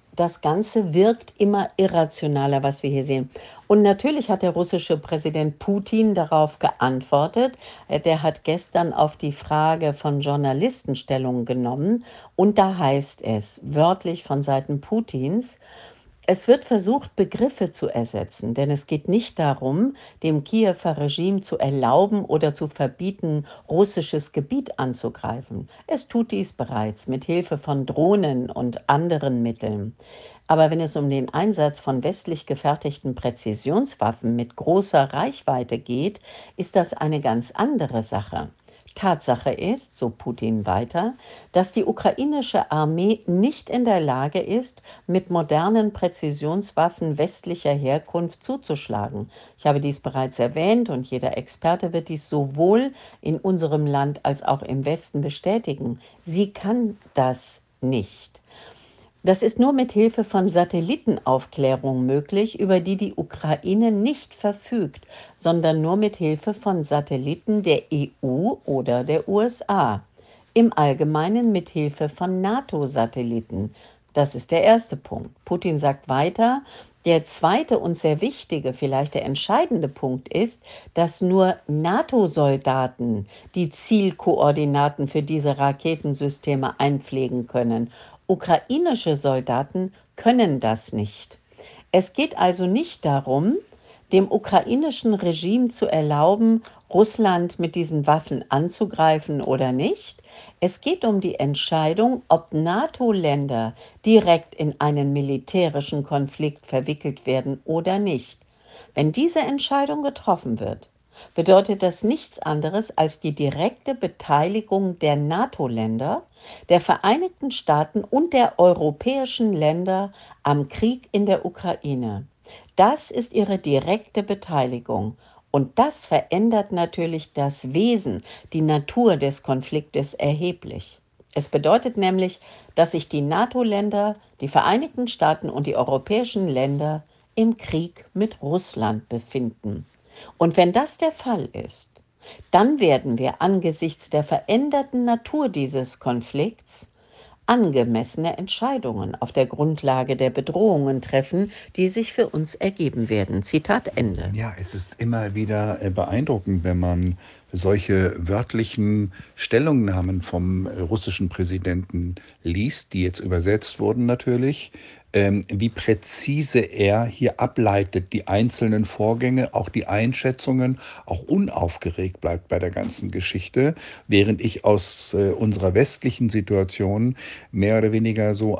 das Ganze wirkt immer irrationaler, was wir hier sehen. Und natürlich hat der russische Präsident Putin darauf geantwortet. Der hat gestern auf die Frage von Journalisten Stellung genommen. Und da heißt es wörtlich von Seiten Putins: Es wird versucht, Begriffe zu ersetzen, denn es geht nicht darum, dem Kiewer Regime zu erlauben oder zu verbieten, russisches Gebiet anzugreifen. Es tut dies bereits mit Hilfe von Drohnen und anderen Mitteln. Aber wenn es um den Einsatz von westlich gefertigten Präzisionswaffen mit großer Reichweite geht, ist das eine ganz andere Sache. Tatsache ist, so Putin weiter, dass die ukrainische Armee nicht in der Lage ist, mit modernen Präzisionswaffen westlicher Herkunft zuzuschlagen. Ich habe dies bereits erwähnt und jeder Experte wird dies sowohl in unserem Land als auch im Westen bestätigen. Sie kann das nicht. Das ist nur mit Hilfe von Satellitenaufklärung möglich, über die die Ukraine nicht verfügt, sondern nur mit Hilfe von Satelliten der EU oder der USA. Im Allgemeinen mit Hilfe von NATO-Satelliten. Das ist der erste Punkt. Putin sagt weiter, der zweite und sehr wichtige, vielleicht der entscheidende Punkt ist, dass nur NATO-Soldaten die Zielkoordinaten für diese Raketensysteme einpflegen können. Ukrainische Soldaten können das nicht. Es geht also nicht darum, dem ukrainischen Regime zu erlauben, Russland mit diesen Waffen anzugreifen oder nicht. Es geht um die Entscheidung, ob NATO-Länder direkt in einen militärischen Konflikt verwickelt werden oder nicht. Wenn diese Entscheidung getroffen wird, bedeutet das nichts anderes als die direkte Beteiligung der NATO-Länder, der Vereinigten Staaten und der europäischen Länder am Krieg in der Ukraine. Das ist ihre direkte Beteiligung. Und das verändert natürlich das Wesen, die Natur des Konfliktes erheblich. Es bedeutet nämlich, dass sich die NATO-Länder, die Vereinigten Staaten und die europäischen Länder im Krieg mit Russland befinden. Und wenn das der Fall ist, dann werden wir angesichts der veränderten Natur dieses Konflikts angemessene Entscheidungen auf der Grundlage der Bedrohungen treffen, die sich für uns ergeben werden. Zitat Ende. Ja, es ist immer wieder beeindruckend, wenn man solche wörtlichen Stellungnahmen vom russischen Präsidenten liest, die jetzt übersetzt wurden natürlich, wie präzise er hier ableitet, die einzelnen Vorgänge, auch die Einschätzungen, auch unaufgeregt bleibt bei der ganzen Geschichte, während ich aus unserer westlichen Situation mehr oder weniger so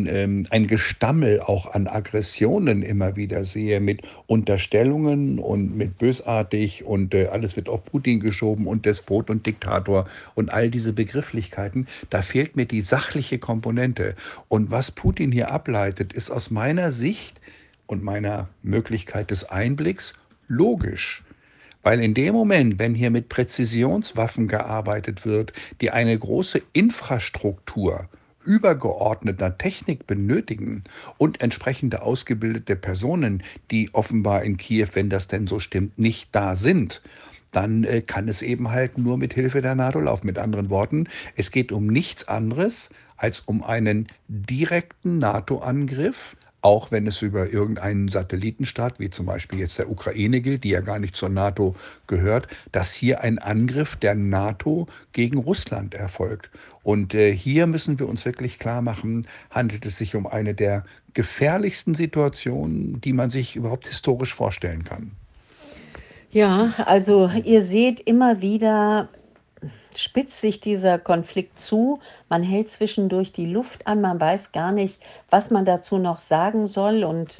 ein Gestammel auch an Aggressionen immer wieder sehe, mit Unterstellungen und mit bösartig und alles wird auf Putin geschoben und Despot und Diktator und all diese Begrifflichkeiten. Da fehlt mir die sachliche Komponente. Und was Putin hier ableitet, ist aus meiner Sicht und meiner Möglichkeit des Einblicks logisch. Weil in dem Moment, wenn hier mit Präzisionswaffen gearbeitet wird, die eine große Infrastruktur übergeordneter Technik benötigen und entsprechende ausgebildete Personen, die offenbar in Kiew, wenn das denn so stimmt, nicht da sind, dann kann es eben halt nur mit Hilfe der NATO laufen. Mit anderen Worten, es geht um nichts anderes als um einen direkten NATO-Angriff, auch wenn es über irgendeinen Satellitenstaat, wie zum Beispiel jetzt der Ukraine gilt, die ja gar nicht zur NATO gehört, dass hier ein Angriff der NATO gegen Russland erfolgt. Und hier müssen wir uns wirklich klar machen, handelt es sich um eine der gefährlichsten Situationen, die man sich überhaupt historisch vorstellen kann. Ja, also ihr seht immer wieder, spitzt sich dieser Konflikt zu. Man hält zwischendurch die Luft an, man weiß gar nicht, was man dazu noch sagen soll. Und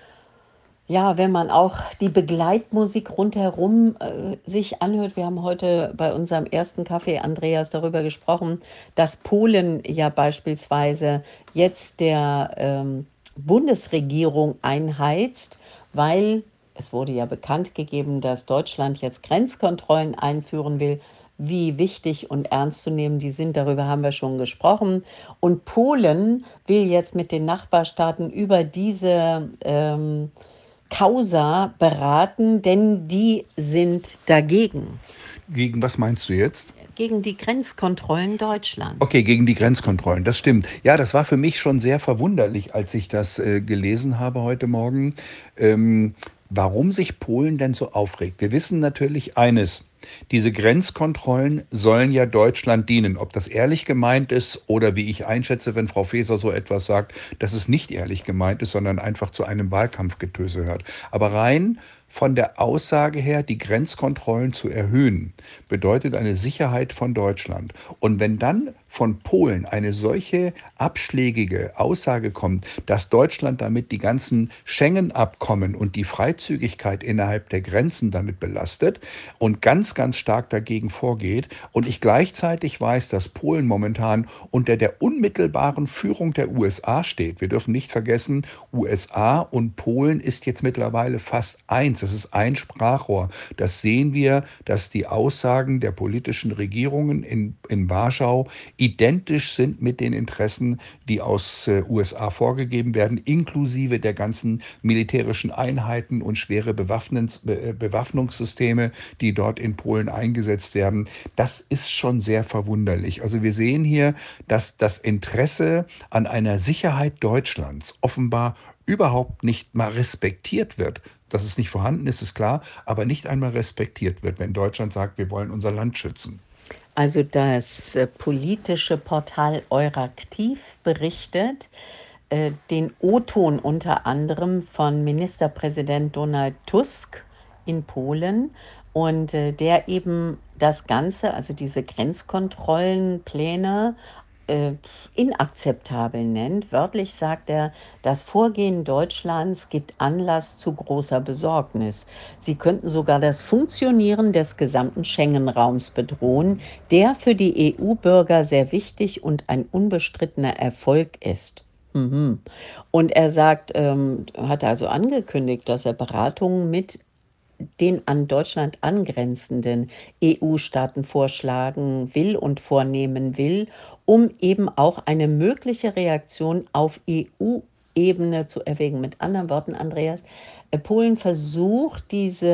ja, wenn man auch die Begleitmusik rundherum sich anhört, wir haben heute bei unserem ersten Kaffee, Andreas, darüber gesprochen, dass Polen ja beispielsweise jetzt der Bundesregierung einheizt, weil es wurde ja bekannt gegeben, dass Deutschland jetzt Grenzkontrollen einführen will. Wie wichtig und ernst zu nehmen die sind, darüber haben wir schon gesprochen. Und Polen will jetzt mit den Nachbarstaaten über diese Causa beraten, denn die sind dagegen, Gegen was meinst du jetzt? gegen die Grenzkontrollen Deutschlands. Okay, gegen die Grenzkontrollen, das stimmt. Ja, das war für mich schon sehr verwunderlich, als ich das gelesen habe heute Morgen, ähm, warum sich Polen denn so aufregt. Wir wissen natürlich eines, diese Grenzkontrollen sollen ja Deutschland dienen. Ob das ehrlich gemeint ist oder wie ich einschätze, wenn Frau Faeser so etwas sagt, dass es nicht ehrlich gemeint ist, sondern einfach zu einem Wahlkampfgetöse hört. Aber rein von der Aussage her, die Grenzkontrollen zu erhöhen, bedeutet eine Sicherheit von Deutschland. Und wenn dann von Polen eine solche abschlägige Aussage kommt, dass Deutschland damit die ganzen Schengen-Abkommen und die Freizügigkeit innerhalb der Grenzen damit belastet und ganz, ganz stark dagegen vorgeht und ich gleichzeitig weiß, dass Polen momentan unter der unmittelbaren Führung der USA steht. Wir dürfen nicht vergessen, USA und Polen ist jetzt mittlerweile fast eins. Das ist ein Sprachrohr. Das sehen wir, dass die Aussagen der politischen Regierungen in Warschau identisch sind mit den Interessen, die aus USA vorgegeben werden, inklusive der ganzen militärischen Einheiten und schwere Bewaffnungssysteme, die dort in Polen eingesetzt werden. Das ist schon sehr verwunderlich. Also wir sehen hier, dass das Interesse an einer Sicherheit Deutschlands offenbar überhaupt nicht mal respektiert wird. Dass es nicht vorhanden ist, ist klar, aber nicht einmal respektiert wird, wenn Deutschland sagt, wir wollen unser Land schützen. Also das politische Portal Euraktiv berichtet den O-Ton unter anderem von Ministerpräsident Donald Tusk in Polen und der eben das Ganze, also diese Grenzkontrollenpläne, äh, inakzeptabel nennt. Wörtlich sagt er, das Vorgehen Deutschlands gibt Anlass zu großer Besorgnis. Sie könnten sogar das Funktionieren des gesamten Schengen-Raums bedrohen, der für die EU-Bürger sehr wichtig und ein unbestrittener Erfolg ist. Mhm. Und er sagt, hat also angekündigt, dass er Beratungen mit den an Deutschland angrenzenden EU-Staaten vorschlagen will und vornehmen will, um eben auch eine mögliche Reaktion auf EU-Ebene zu erwägen. Mit anderen Worten, Andreas, Polen versucht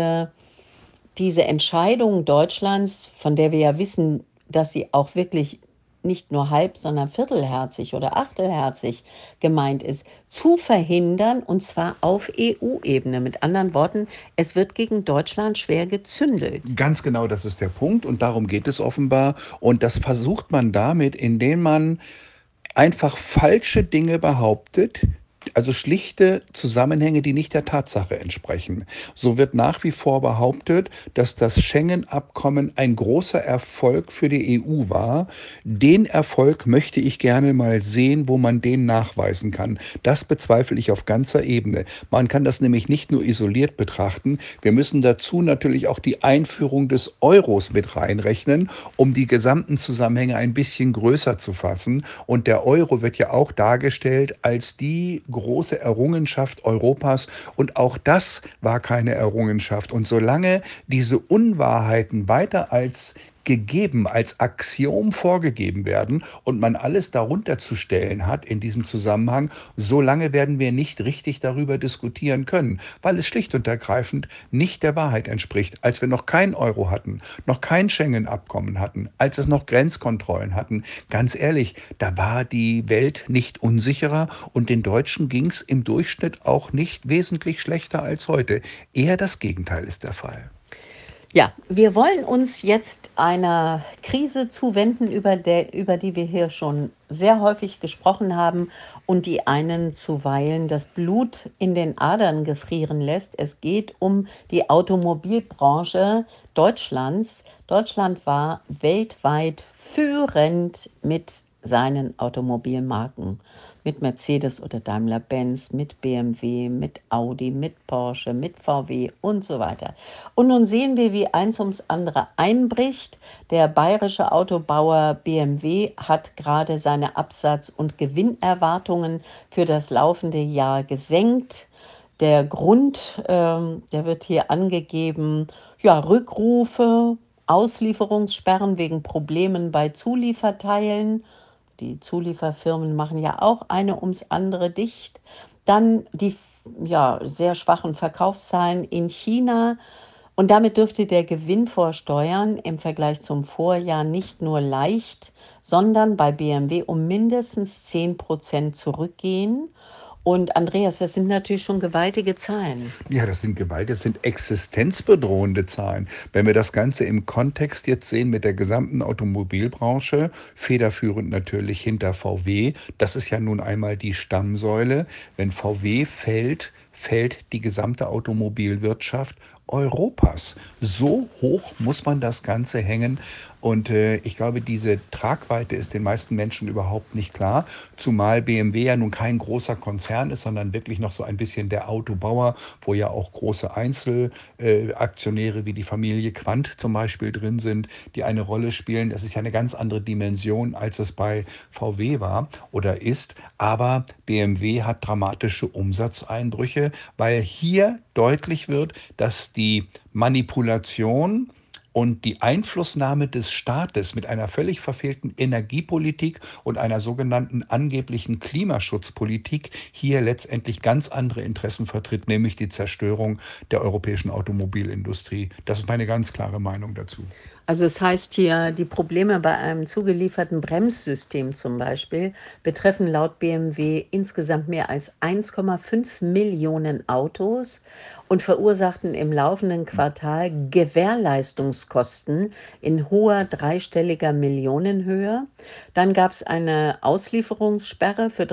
diese Entscheidung Deutschlands, von der wir ja wissen, dass sie auch wirklich nicht nur halb, sondern viertelherzig oder achtelherzig gemeint ist, zu verhindern, und zwar auf EU-Ebene. Mit anderen Worten, es wird gegen Deutschland schwer gezündelt. Ganz genau, das ist der Punkt und darum geht es offenbar. Und das versucht man damit, indem man einfach falsche Dinge behauptet, also schlichte Zusammenhänge, die nicht der Tatsache entsprechen. So wird nach wie vor behauptet, dass das Schengen-Abkommen ein großer Erfolg für die EU war. Den Erfolg möchte ich gerne mal sehen, wo man den nachweisen kann. Das bezweifle ich auf ganzer Ebene. Man kann das nämlich nicht nur isoliert betrachten. Wir müssen dazu natürlich auch die Einführung des Euros mit reinrechnen, um die gesamten Zusammenhänge ein bisschen größer zu fassen. Und der Euro wird ja auch dargestellt als die große Errungenschaft Europas und auch das war keine Errungenschaft. Und solange diese Unwahrheiten weiter als gegeben, als Axiom vorgegeben werden und man alles darunter zu stellen hat in diesem Zusammenhang, solange werden wir nicht richtig darüber diskutieren können, weil es schlicht und ergreifend nicht der Wahrheit entspricht. Als wir noch kein Euro hatten, noch kein Schengen-Abkommen hatten, als es noch Grenzkontrollen hatten, ganz ehrlich, da war die Welt nicht unsicherer und den Deutschen ging es im Durchschnitt auch nicht wesentlich schlechter als heute. Eher das Gegenteil ist der Fall. Ja, wir wollen uns jetzt einer Krise zuwenden, über die wir hier schon sehr häufig gesprochen haben und die einen zuweilen das Blut in den Adern gefrieren lässt. Es geht um die Automobilbranche Deutschlands. Deutschland war weltweit führend mit seinen Automobilmarken. Mit Mercedes oder Daimler-Benz, mit BMW, mit Audi, mit Porsche, mit VW und so weiter. Und nun sehen wir, wie eins ums andere einbricht. Der bayerische Autobauer BMW hat gerade seine Absatz- und Gewinnerwartungen für das laufende Jahr gesenkt. Der Grund, der wird hier angegeben, ja, Rückrufe, Auslieferungssperren wegen Problemen bei Zulieferteilen. Die Zulieferfirmen machen ja auch eine ums andere dicht. Dann die ja, sehr schwachen Verkaufszahlen in China. Und damit dürfte der Gewinn vor Steuern im Vergleich zum Vorjahr nicht nur leicht, sondern bei BMW um mindestens 10% zurückgehen. Und Andreas, das sind natürlich schon gewaltige Zahlen. Ja, das sind Gewalt, das sind existenzbedrohende Zahlen. Wenn wir das Ganze im Kontext jetzt sehen mit der gesamten Automobilbranche, federführend natürlich hinter VW, das ist ja nun einmal die Stammsäule. Wenn VW fällt, fällt die gesamte Automobilwirtschaft Europas. So hoch muss man das Ganze hängen. Und ich glaube, diese Tragweite ist den meisten Menschen überhaupt nicht klar. Zumal BMW ja nun kein großer Konzern ist, sondern wirklich noch so ein bisschen der Autobauer, wo ja auch große Einzelaktionäre wie die Familie Quandt zum Beispiel drin sind, die eine Rolle spielen. Das ist ja eine ganz andere Dimension, als es bei VW war oder ist. Aber BMW hat dramatische Umsatzeinbrüche, weil hier deutlich wird, dass die Manipulation und die Einflussnahme des Staates mit einer völlig verfehlten Energiepolitik und einer sogenannten angeblichen Klimaschutzpolitik hier letztendlich ganz andere Interessen vertritt, nämlich die Zerstörung der europäischen Automobilindustrie. Das ist meine ganz klare Meinung dazu. Also es heißt hier, die Probleme bei einem zugelieferten Bremssystem zum Beispiel betreffen laut BMW insgesamt mehr als 1,5 Millionen Autos und verursachten im laufenden Quartal Gewährleistungskosten in hoher dreistelliger Millionenhöhe. Dann gab es eine Auslieferungssperre für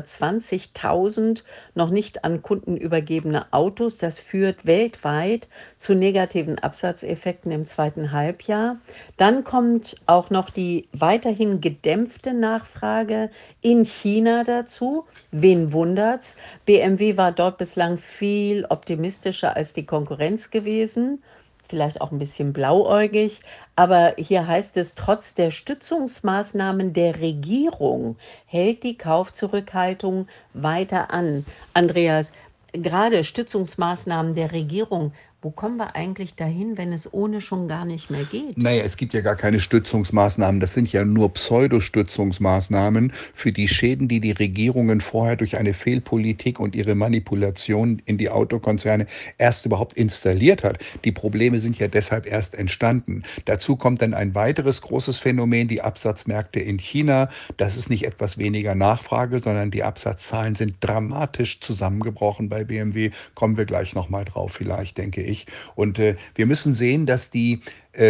320.000 noch nicht an Kunden übergebene Autos. Das führt weltweit zu negativen Absatzeffekten im zweiten Halbjahr. Dann kommt auch noch die weiterhin gedämpfte Nachfrage in China dazu. Wen wundert's? BMW war dort bislang viel optimistischer als die Konkurrenz gewesen. Vielleicht auch ein bisschen blauäugig. Aber hier heißt es, trotz der Stützungsmaßnahmen der Regierung hält die Kaufzurückhaltung weiter an. Andreas, gerade Stützungsmaßnahmen der Regierung, wo kommen wir eigentlich dahin, wenn es ohne schon gar nicht mehr geht? Naja, es gibt ja gar keine Stützungsmaßnahmen. Das sind ja nur Pseudostützungsmaßnahmen für die Schäden, die die Regierungen vorher durch eine Fehlpolitik und ihre Manipulation in die Autokonzerne erst überhaupt installiert hat. Die Probleme sind ja deshalb erst entstanden. Dazu kommt dann ein weiteres großes Phänomen, die Absatzmärkte in China. Das ist nicht etwas weniger Nachfrage, sondern die Absatzzahlen sind dramatisch zusammengebrochen bei BMW. Kommen wir gleich nochmal drauf, vielleicht, denke ich. Und wir müssen sehen, dass die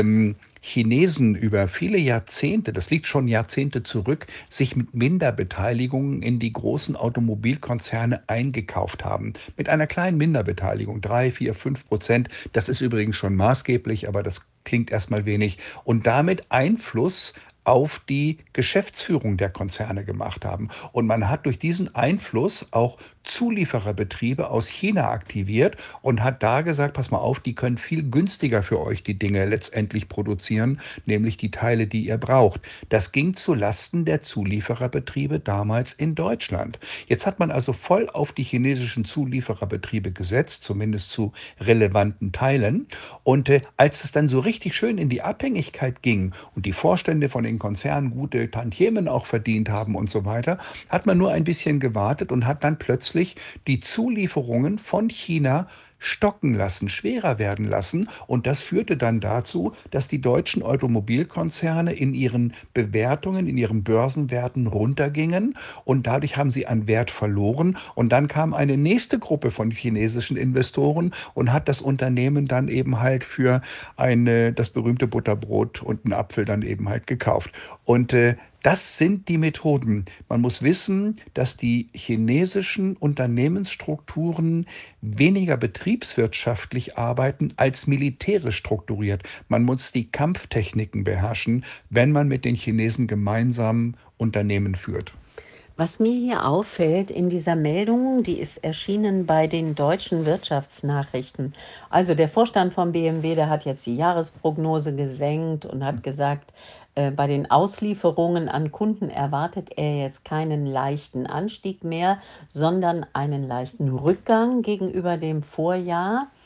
Chinesen über viele Jahrzehnte, das liegt schon Jahrzehnte zurück, sich mit Minderbeteiligungen in die großen Automobilkonzerne eingekauft haben. Mit einer kleinen Minderbeteiligung, 3, 4, 5%. Das ist übrigens schon maßgeblich, aber das klingt erstmal wenig. Und damit Einfluss auf die Geschäftsführung der Konzerne gemacht haben. Und man hat durch diesen Einfluss auch Zuliefererbetriebe aus China aktiviert und hat da gesagt, pass mal auf, die können viel günstiger für euch die Dinge letztendlich produzieren, nämlich die Teile, die ihr braucht. Das ging zu Lasten der Zuliefererbetriebe damals in Deutschland. Jetzt hat man also voll auf die chinesischen Zuliefererbetriebe gesetzt, zumindest zu relevanten Teilen. Und als es dann so richtig schön in die Abhängigkeit ging und die Vorstände von den Konzernen gute Tantiemen auch verdient haben und so weiter, hat man nur ein bisschen gewartet und hat dann plötzlich die Zulieferungen von China stocken lassen, schwerer werden lassen. Und das führte dann dazu, dass die deutschen Automobilkonzerne in ihren Bewertungen, in ihren Börsenwerten runtergingen. Und dadurch haben sie an Wert verloren. Und dann kam eine nächste Gruppe von chinesischen Investoren und hat das Unternehmen dann eben halt für das berühmte Butterbrot und einen Apfel dann eben halt gekauft. Und das sind die Methoden. Man muss wissen, dass die chinesischen Unternehmensstrukturen weniger betriebswirtschaftlich arbeiten als militärisch strukturiert. Man muss die Kampftechniken beherrschen, wenn man mit den Chinesen gemeinsam Unternehmen führt. Was mir hier auffällt in dieser Meldung, die ist erschienen bei den deutschen Wirtschaftsnachrichten. Also der Vorstand von BMW, der hat jetzt die Jahresprognose gesenkt und hat gesagt, bei den Auslieferungen an Kunden erwartet er jetzt keinen leichten Anstieg mehr, sondern einen leichten Rückgang gegenüber dem Vorjahr.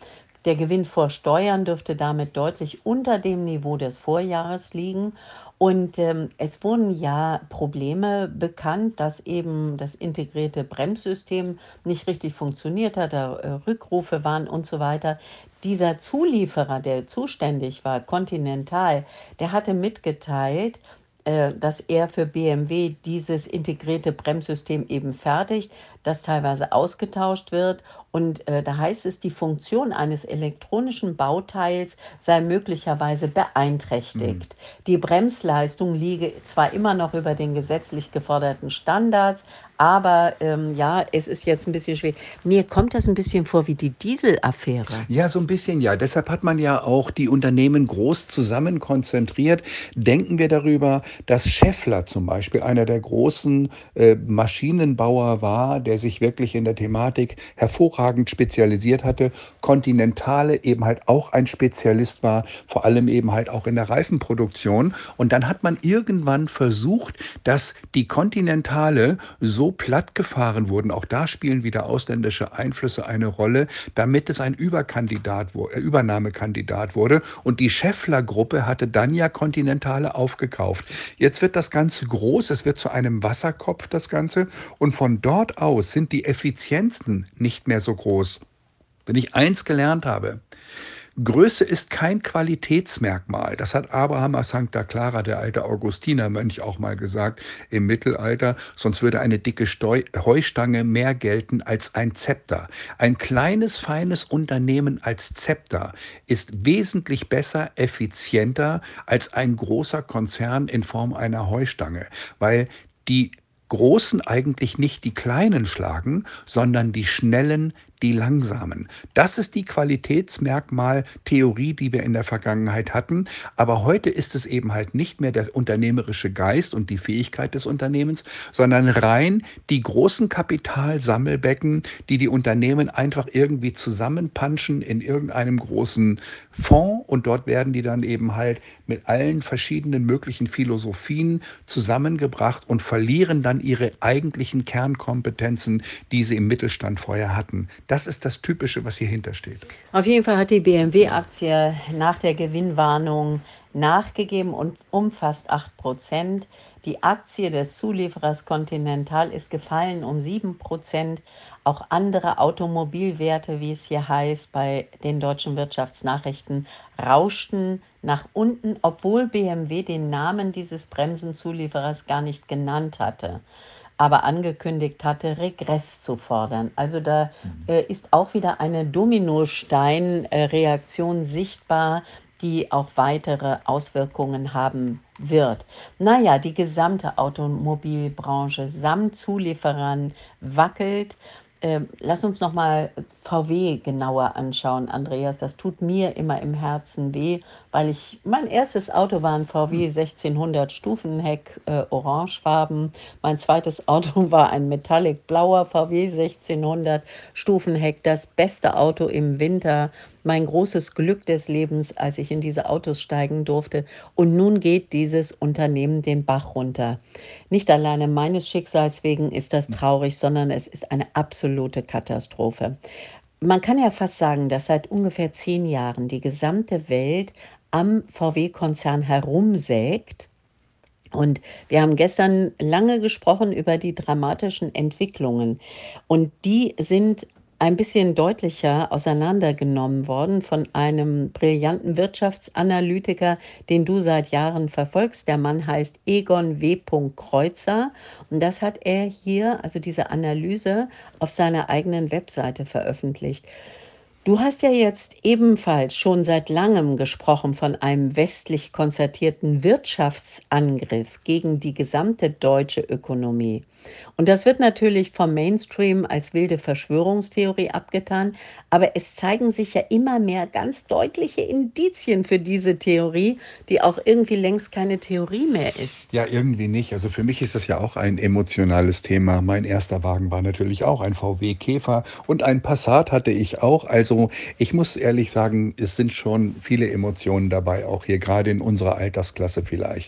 Der Gewinn vor Steuern dürfte damit deutlich unter dem Niveau des Vorjahres liegen. Und es wurden ja Probleme bekannt, dass eben das integrierte Bremssystem nicht richtig funktioniert hat, da Rückrufe waren und so weiter. Dieser Zulieferer, der zuständig war, Continental, der hatte mitgeteilt, dass er für BMW dieses integrierte Bremssystem eben fertigt, das teilweise ausgetauscht wird. Und da heißt es, die Funktion eines elektronischen Bauteils sei möglicherweise Mhm. beeinträchtigt. Die Bremsleistung liege zwar immer noch über den gesetzlich geforderten Standards, aber ja, es ist jetzt ein bisschen schwierig. Mir kommt das ein bisschen vor wie die Dieselaffäre. Ja, so ein bisschen ja. Deshalb hat man ja auch die Unternehmen groß zusammen konzentriert. Denken wir darüber, dass Schaeffler zum Beispiel einer der großen Maschinenbauer war, der sich wirklich in der Thematik hervorragend spezialisiert hatte. Continentale eben halt auch ein Spezialist war, vor allem eben halt auch in der Reifenproduktion. Und dann hat man irgendwann versucht, dass die Continentale so plattgefahren wurden, auch da spielen wieder ausländische Einflüsse eine Rolle, damit es ein Übernahmekandidat wurde. Und die Schaeffler-Gruppe hatte dann ja Continentale aufgekauft. Jetzt wird das Ganze groß, es wird zu einem Wasserkopf, das Ganze. Und von dort aus sind die Effizienzen nicht mehr so groß. Wenn ich eins gelernt habe: Größe ist kein Qualitätsmerkmal. Das hat Abraham a Sancta Clara, der alte Augustinermönch, auch mal gesagt im Mittelalter. Sonst würde eine dicke Heustange mehr gelten als ein Zepter. Ein kleines, feines Unternehmen als Zepter ist wesentlich besser, effizienter als ein großer Konzern in Form einer Heustange, weil die Großen eigentlich nicht die Kleinen schlagen, sondern die Schnellen, die Langsamen. Das ist die Qualitätsmerkmal-Theorie, die wir in der Vergangenheit hatten. Aber heute ist es eben halt nicht mehr der unternehmerische Geist und die Fähigkeit des Unternehmens, sondern rein die großen Kapitalsammelbecken, die die Unternehmen einfach irgendwie zusammenpanschen in irgendeinem großen Fonds, und dort werden die dann eben halt mit allen verschiedenen möglichen Philosophien zusammengebracht und verlieren dann ihre eigentlichen Kernkompetenzen, die sie im Mittelstand vorher hatten. Das ist das Typische, was hier hintersteht. Auf jeden Fall hat die BMW-Aktie nach der Gewinnwarnung nachgegeben und um fast 8%. Die Aktie des Zulieferers Continental ist gefallen um 7%. Auch andere Automobilwerte, wie es hier heißt, bei den deutschen Wirtschaftsnachrichten, rauschten nach unten, obwohl BMW den Namen dieses Bremsenzulieferers gar nicht genannt hatte, aber angekündigt hatte, Regress zu fordern. Also da ist auch wieder eine Dominostein-Reaktion sichtbar, die auch weitere Auswirkungen haben wird. Naja, die gesamte Automobilbranche samt Zulieferern wackelt. Lass uns nochmal VW genauer anschauen, Andreas. Das tut mir immer im Herzen weh, weil mein erstes Auto war ein VW 1600 Stufenheck, orangefarben. Mein zweites Auto war ein metallic blauer VW 1600 Stufenheck. Das beste Auto im Winter. Mein großes Glück des Lebens, als ich in diese Autos steigen durfte. Und nun geht dieses Unternehmen den Bach runter. Nicht alleine meines Schicksals wegen ist das traurig, sondern es ist eine absolute Katastrophe. Man kann ja fast sagen, dass seit ungefähr 10 Jahren die gesamte Welt am VW-Konzern herumsägt. Und wir haben gestern lange gesprochen über die dramatischen Entwicklungen. Und die sind ein bisschen deutlicher auseinandergenommen worden von einem brillanten Wirtschaftsanalytiker, den du seit Jahren verfolgst. Der Mann heißt Egon W. Kreuzer. Und das hat er hier, also diese Analyse, auf seiner eigenen Webseite veröffentlicht. Du hast ja jetzt ebenfalls schon seit langem gesprochen von einem westlich konzertierten Wirtschaftsangriff gegen die gesamte deutsche Ökonomie. Und das wird natürlich vom Mainstream als wilde Verschwörungstheorie abgetan, aber es zeigen sich ja immer mehr ganz deutliche Indizien für diese Theorie, die auch irgendwie längst keine Theorie mehr ist. Ja, irgendwie nicht. Also für mich ist das ja auch ein emotionales Thema. Mein erster Wagen war natürlich auch ein VW Käfer und ein Passat hatte ich auch. Also ich muss ehrlich sagen, es sind schon viele Emotionen dabei, auch hier gerade in unserer Altersklasse vielleicht.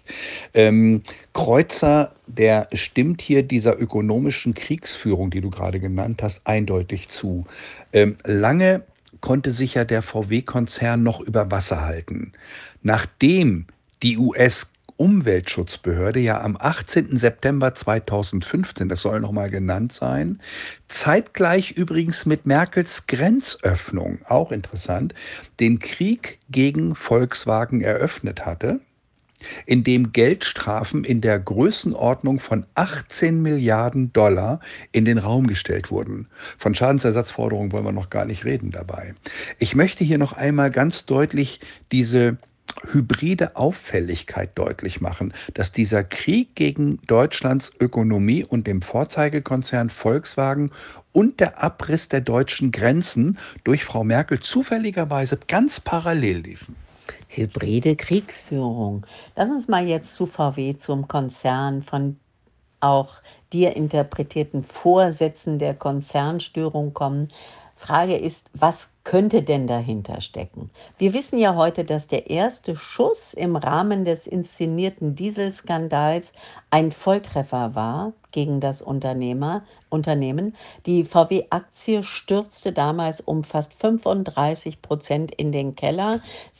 Kreuzer, der stimmt hier dieser ökonomischen Kriegsführung, die du gerade genannt hast, eindeutig zu. Lange konnte sich ja der VW-Konzern noch über Wasser halten. Nachdem die US-Umweltschutzbehörde ja am 18. September 2015, das soll nochmal genannt sein, zeitgleich übrigens mit Merkels Grenzöffnung, auch interessant, den Krieg gegen Volkswagen eröffnet hatte, in dem Geldstrafen in der Größenordnung von 18 Milliarden Dollar in den Raum gestellt wurden. Von Schadensersatzforderungen wollen wir noch gar nicht reden dabei. Ich möchte hier noch einmal ganz deutlich diese hybride Auffälligkeit deutlich machen, dass dieser Krieg gegen Deutschlands Ökonomie und dem Vorzeigekonzern Volkswagen und der Abriss der deutschen Grenzen durch Frau Merkel zufälligerweise ganz parallel liefen. Hybride Kriegsführung. Lass uns mal jetzt zu VW, zum Konzern, von auch dir interpretierten Vorsätzen der Konzernstörung kommen. Frage ist, was könnte denn dahinter stecken? Wir wissen ja heute, dass der erste Schuss im Rahmen des inszenierten Dieselskandals ein Volltreffer war gegen das Unternehmen. Die VW-Aktie stürzte damals um fast 35% in den Keller.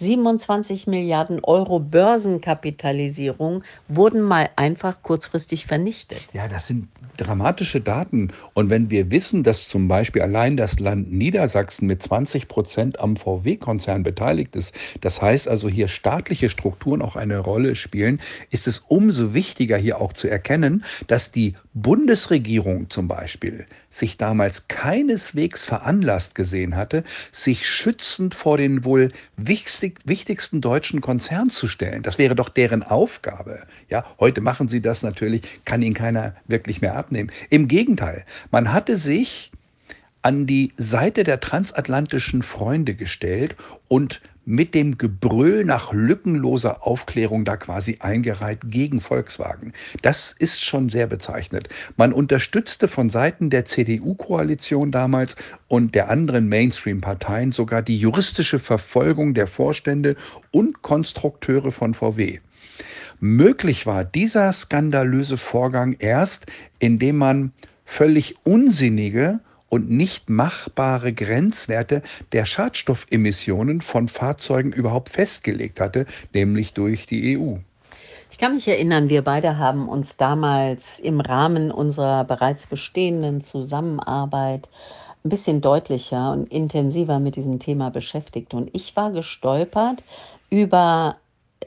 27 Milliarden Euro Börsenkapitalisierung wurden mal einfach kurzfristig vernichtet. Ja, das sind dramatische Daten. Und wenn wir wissen, dass zum Beispiel allein das Land Niedersachsen mit 20% am VW-Konzern beteiligt ist, das heißt also hier staatliche Strukturen auch eine Rolle spielen, ist es umso wichtiger hier auch zu erkennen, dass die Bundesregierung zum Beispiel sich damals keineswegs veranlasst gesehen hatte, sich schützend vor den wohl wichtigsten deutschen Konzern zu stellen. Das wäre doch deren Aufgabe. Ja, heute machen sie das natürlich, kann ihnen keiner wirklich mehr abnehmen. Im Gegenteil, man hatte sich an die Seite der transatlantischen Freunde gestellt und mit dem Gebrüll nach lückenloser Aufklärung da quasi eingereiht gegen Volkswagen. Das ist schon sehr bezeichnend. Man unterstützte von Seiten der CDU-Koalition damals und der anderen Mainstream-Parteien sogar die juristische Verfolgung der Vorstände und Konstrukteure von VW. Möglich war dieser skandalöse Vorgang erst, indem man völlig unsinnige und nicht machbare Grenzwerte der Schadstoffemissionen von Fahrzeugen überhaupt festgelegt hatte, nämlich durch die EU. Ich kann mich erinnern, wir beide haben uns damals im Rahmen unserer bereits bestehenden Zusammenarbeit ein bisschen deutlicher und intensiver mit diesem Thema beschäftigt. Und ich war gestolpert über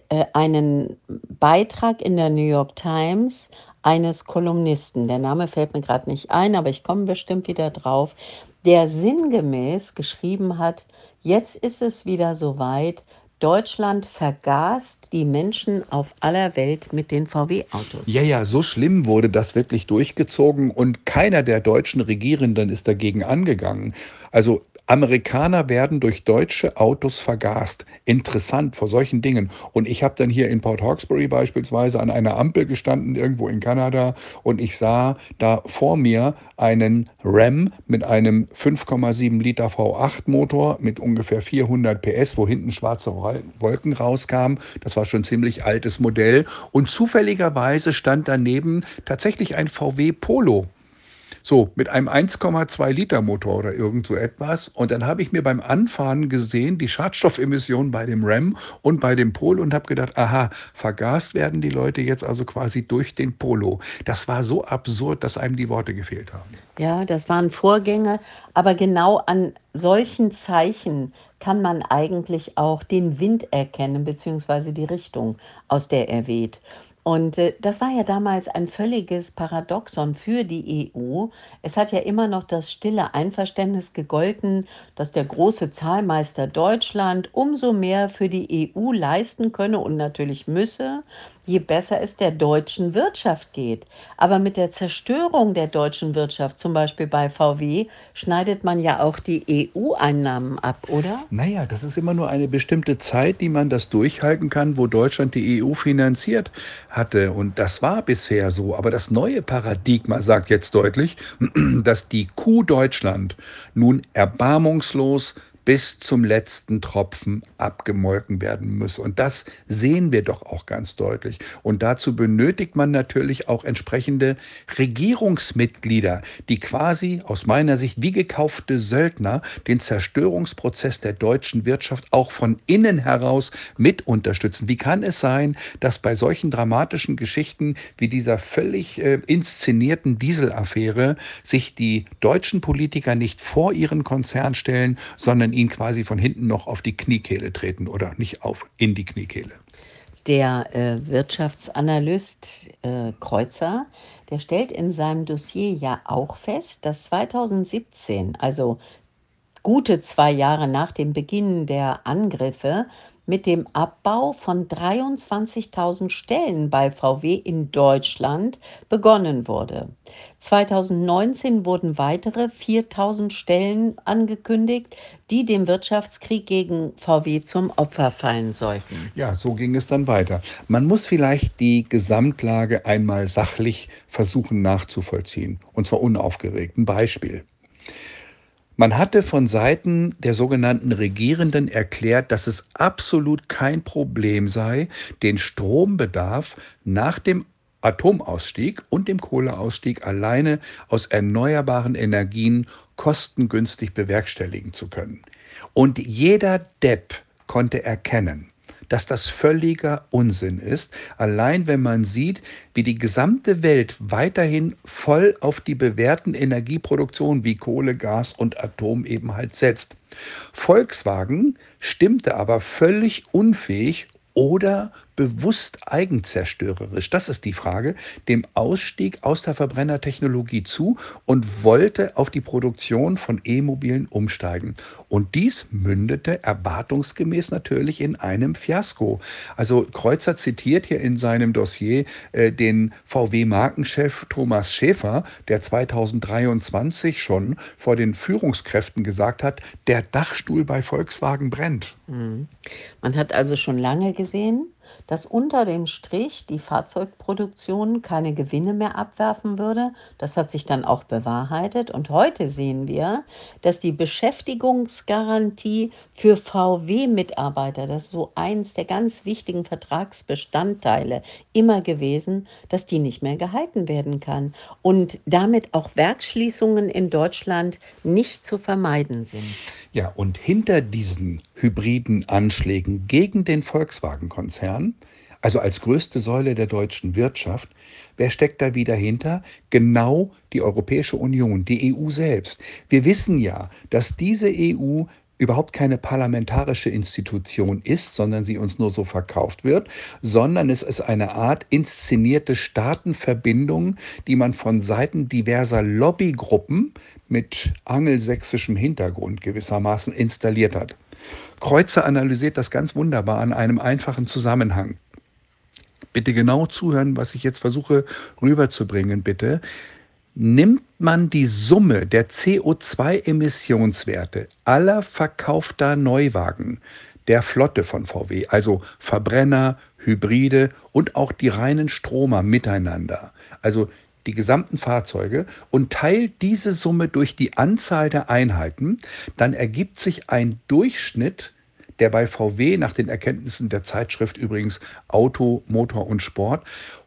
einen Beitrag in der New York Times eines Kolumnisten. Der Name fällt mir gerade nicht ein, aber ich komme bestimmt wieder drauf, der sinngemäß geschrieben hat, jetzt ist es wieder soweit, Deutschland vergast die Menschen auf aller Welt mit den Ja, VW-Autos. ja, so schlimm wurde das wirklich durchgezogen und keiner der deutschen Regierenden ist dagegen angegangen. Also Amerikaner werden durch deutsche Autos vergast. Interessant vor solchen Dingen. Und ich habe dann hier in Port Hawkesbury beispielsweise an einer Ampel gestanden, irgendwo in Kanada, und ich sah da vor mir einen Ram mit einem 5,7 Liter V8-Motor mit ungefähr 400 PS, wo hinten schwarze Wolken rauskamen. Das war schon ein ziemlich altes Modell. Und zufälligerweise stand daneben tatsächlich ein VW Polo. So, mit einem 1,2 Liter Motor oder irgend so etwas. Und dann habe ich mir beim Anfahren gesehen, die Schadstoffemissionen bei dem Ram und bei dem Polo und habe gedacht, aha, vergast werden die Leute jetzt also quasi durch den Polo. Das war so absurd, dass einem die Worte gefehlt haben. Ja, das waren Vorgänge, aber genau an solchen Zeichen kann man eigentlich auch den Wind erkennen, beziehungsweise die Richtung, aus der er weht. Und das war ja damals ein völliges Paradoxon für die EU. Es hat ja immer noch das stille Einverständnis gegolten, dass der große Zahlmeister Deutschland umso mehr für die EU leisten könne und natürlich müsse, je besser es der deutschen Wirtschaft geht. Aber mit der Zerstörung der deutschen Wirtschaft, zum Beispiel bei VW, schneidet man ja auch die EU-Einnahmen ab, oder? Naja, das ist immer nur eine bestimmte Zeit, die man das durchhalten kann, wo Deutschland die EU finanziert hatte. Und das war bisher so. Aber das neue Paradigma sagt jetzt deutlich, dass die Kuh Deutschland nun erbarmungslos bis zum letzten Tropfen abgemolken werden muss. Und das sehen wir doch auch ganz deutlich. Und dazu benötigt man natürlich auch entsprechende Regierungsmitglieder, die quasi aus meiner Sicht wie gekaufte Söldner den Zerstörungsprozess der deutschen Wirtschaft auch von innen heraus mit unterstützen. Wie kann es sein, dass bei solchen dramatischen Geschichten wie dieser völlig inszenierten Dieselaffäre sich die deutschen Politiker nicht vor ihren Konzern stellen, sondern ihn quasi von hinten noch auf die Kniekehle treten oder nicht in die Kniekehle? Der Wirtschaftsanalyst Kreuzer, der stellt in seinem Dossier ja auch fest, dass 2017, also gute 2 Jahre nach dem Beginn der Angriffe, mit dem Abbau von 23.000 Stellen bei VW in Deutschland begonnen wurde. 2019 wurden weitere 4.000 Stellen angekündigt, die dem Wirtschaftskrieg gegen VW zum Opfer fallen sollten. Ja, so ging es dann weiter. Man muss vielleicht die Gesamtlage einmal sachlich versuchen nachzuvollziehen, und zwar unaufgeregt. Ein Beispiel. Man hatte von Seiten der sogenannten Regierenden erklärt, dass es absolut kein Problem sei, den Strombedarf nach dem Atomausstieg und dem Kohleausstieg alleine aus erneuerbaren Energien kostengünstig bewerkstelligen zu können. Und jeder Depp konnte erkennen, dass das völliger Unsinn ist, allein wenn man sieht, wie die gesamte Welt weiterhin voll auf die bewährten Energieproduktionen wie Kohle, Gas und Atom eben halt setzt. Volkswagen stimmte aber völlig unfähig oder bewusst eigenzerstörerisch, das ist die Frage, dem Ausstieg aus der Verbrennertechnologie zu und wollte auf die Produktion von E-Mobilen umsteigen. Und dies mündete erwartungsgemäß natürlich in einem Fiasko. Also Kreuzer zitiert hier in seinem Dossier den VW-Markenchef Thomas Schäfer, der 2023 schon vor den Führungskräften gesagt hat, der Dachstuhl bei Volkswagen brennt. Man hat also schon lange gesehen, dass unter dem Strich die Fahrzeugproduktion keine Gewinne mehr abwerfen würde. Das hat sich dann auch bewahrheitet. Und heute sehen wir, dass die Beschäftigungsgarantie für VW-Mitarbeiter, das ist so eins der ganz wichtigen Vertragsbestandteile immer gewesen, dass die nicht mehr gehalten werden kann und damit auch Werksschließungen in Deutschland nicht zu vermeiden sind. Ja, und hinter diesen hybriden Anschlägen gegen den Volkswagen-Konzern, also als größte Säule der deutschen Wirtschaft, wer steckt da wieder hinter? Genau die Europäische Union, die EU selbst. Wir wissen ja, dass diese EU überhaupt keine parlamentarische Institution ist, sondern sie uns nur so verkauft wird, sondern es ist eine Art inszenierte Staatenverbindung, die man von Seiten diverser Lobbygruppen mit angelsächsischem Hintergrund gewissermaßen installiert hat. Kreuzer analysiert das ganz wunderbar an einem einfachen Zusammenhang. Bitte genau zuhören, was ich jetzt versuche rüberzubringen, bitte. Nimmt man die Summe der CO2-Emissionswerte aller verkaufter Neuwagen der Flotte von VW, also Verbrenner, Hybride und auch die reinen Stromer miteinander, also die gesamten Fahrzeuge, und teilt diese Summe durch die Anzahl der Einheiten, dann ergibt sich ein Durchschnitt, der bei VW nach den Erkenntnissen der Zeitschrift übrigens Auto, Motor und Sport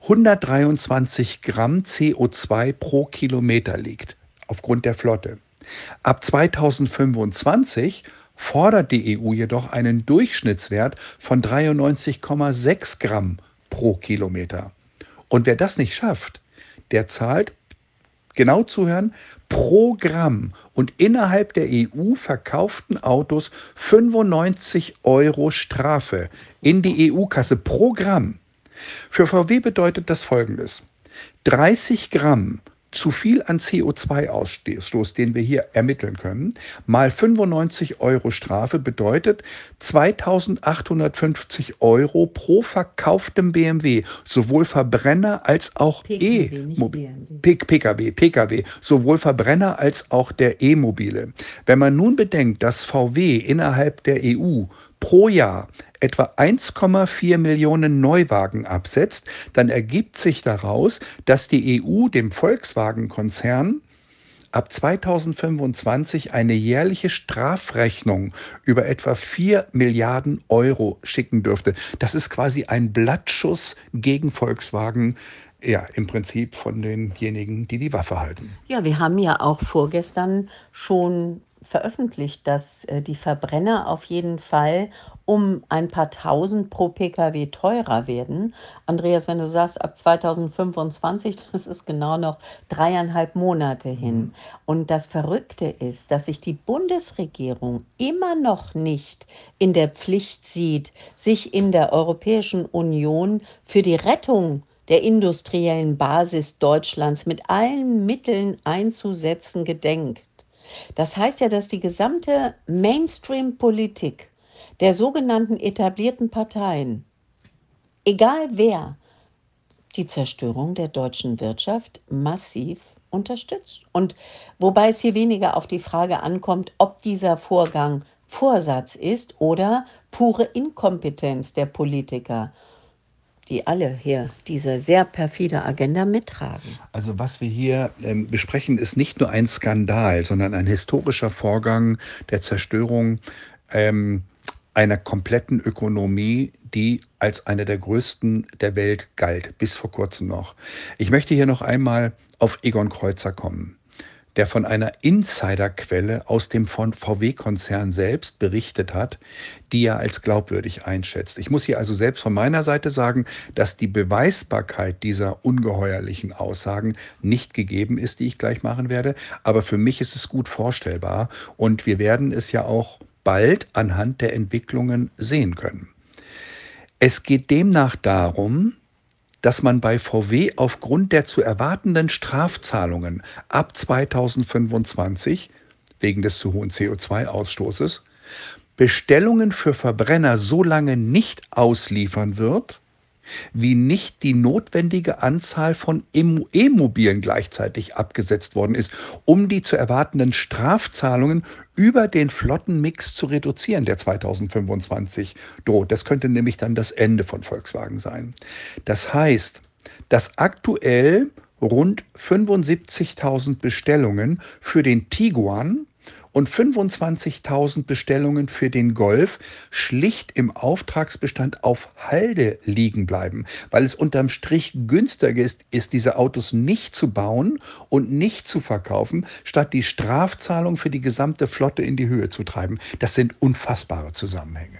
123 Gramm CO2 pro Kilometer liegt, aufgrund der Flotte. Ab 2025 fordert die EU jedoch einen Durchschnittswert von 93,6 Gramm pro Kilometer. Und wer das nicht schafft, der zahlt, genau zuhören, pro Gramm und innerhalb der EU verkauften Autos 95 Euro Strafe in die EU-Kasse pro Gramm. Für VW bedeutet das Folgendes: 30 Gramm zu viel an CO2-Ausstoß, den wir hier ermitteln können, mal 95 Euro Strafe bedeutet 2.850 Euro pro verkauftem BMW, sowohl Verbrenner als auch Pkw, sowohl Verbrenner als auch der E-Mobile. Wenn man nun bedenkt, dass VW innerhalb der EU pro Jahr etwa 1,4 Millionen Neuwagen absetzt, dann ergibt sich daraus, dass die EU dem Volkswagen-Konzern ab 2025 eine jährliche Strafrechnung über etwa 4 Milliarden Euro schicken dürfte. Das ist quasi ein Blattschuss gegen Volkswagen, ja, im Prinzip von denjenigen, die die Waffe halten. Ja, wir haben ja auch vorgestern schon veröffentlicht, dass die Verbrenner auf jeden Fall um ein paar Tausend pro Pkw teurer werden. Andreas, wenn du sagst, ab 2025, das ist genau noch 3,5 Monate hin. Und das Verrückte ist, dass sich die Bundesregierung immer noch nicht in der Pflicht sieht, sich in der Europäischen Union für die Rettung der industriellen Basis Deutschlands mit allen Mitteln einzusetzen gedenkt. Das heißt ja, dass die gesamte Mainstream-Politik der sogenannten etablierten Parteien, egal wer, die Zerstörung der deutschen Wirtschaft massiv unterstützt. Und wobei es hier weniger auf die Frage ankommt, ob dieser Vorgang Vorsatz ist oder pure Inkompetenz der Politiker, die alle hier diese sehr perfide Agenda mittragen. Also was wir hier besprechen, ist nicht nur ein Skandal, sondern ein historischer Vorgang der Zerstörung ähm, einer kompletten Ökonomie, die als eine der größten der Welt galt, bis vor kurzem noch. Ich möchte hier noch einmal auf Egon Kreuzer kommen, der von einer Insiderquelle aus dem von VW-Konzern selbst berichtet hat, die er als glaubwürdig einschätzt. Ich muss hier also selbst von meiner Seite sagen, dass die Beweisbarkeit dieser ungeheuerlichen Aussagen nicht gegeben ist, die ich gleich machen werde. Aber für mich ist es gut vorstellbar und wir werden es ja auch bald anhand der Entwicklungen sehen können. Es geht demnach darum, dass man bei VW aufgrund der zu erwartenden Strafzahlungen ab 2025 wegen des zu hohen CO2-Ausstoßes Bestellungen für Verbrenner so lange nicht ausliefern wird, wie nicht die notwendige Anzahl von E-Mobilen gleichzeitig abgesetzt worden ist, um die zu erwartenden Strafzahlungen über den Flottenmix zu reduzieren, der 2025 droht. Das könnte nämlich dann das Ende von Volkswagen sein. Das heißt, dass aktuell rund 75.000 Bestellungen für den Tiguan und 25.000 Bestellungen für den Golf schlicht im Auftragsbestand auf Halde liegen bleiben, weil es unterm Strich günstiger ist, diese Autos nicht zu bauen und nicht zu verkaufen, statt die Strafzahlung für die gesamte Flotte in die Höhe zu treiben. Das sind unfassbare Zusammenhänge.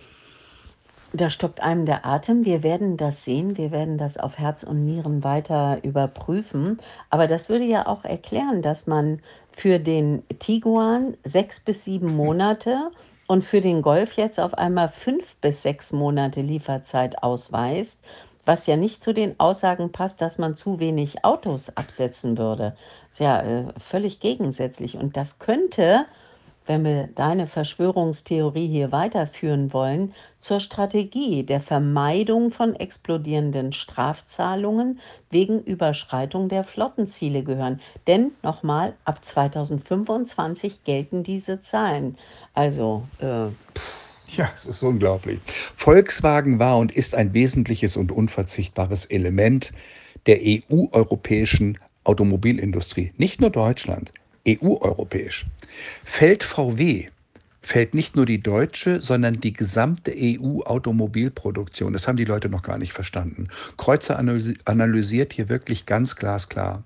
Da stockt einem der Atem. Wir werden das sehen. Wir werden das auf Herz und Nieren weiter überprüfen. Aber das würde ja auch erklären, dass man für den Tiguan 6 bis 7 Monate und für den Golf jetzt auf einmal 5 bis 6 Monate Lieferzeit ausweist, was ja nicht zu den Aussagen passt, dass man zu wenig Autos absetzen würde. Ist ja völlig gegensätzlich. Und das könnte, wenn wir deine Verschwörungstheorie hier weiterführen wollen, zur Strategie der Vermeidung von explodierenden Strafzahlungen wegen Überschreitung der Flottenziele gehören. Denn nochmal, ab 2025 gelten diese Zahlen. Also, Ja, es ist unglaublich. Volkswagen war und ist ein wesentliches und unverzichtbares Element der EU-europäischen Automobilindustrie. Nicht nur Deutschland, EU-europäisch. Fällt VW, fällt nicht nur die deutsche, sondern die gesamte EU-Automobilproduktion. Das haben die Leute noch gar nicht verstanden. Kreuzer analysiert hier wirklich ganz glasklar.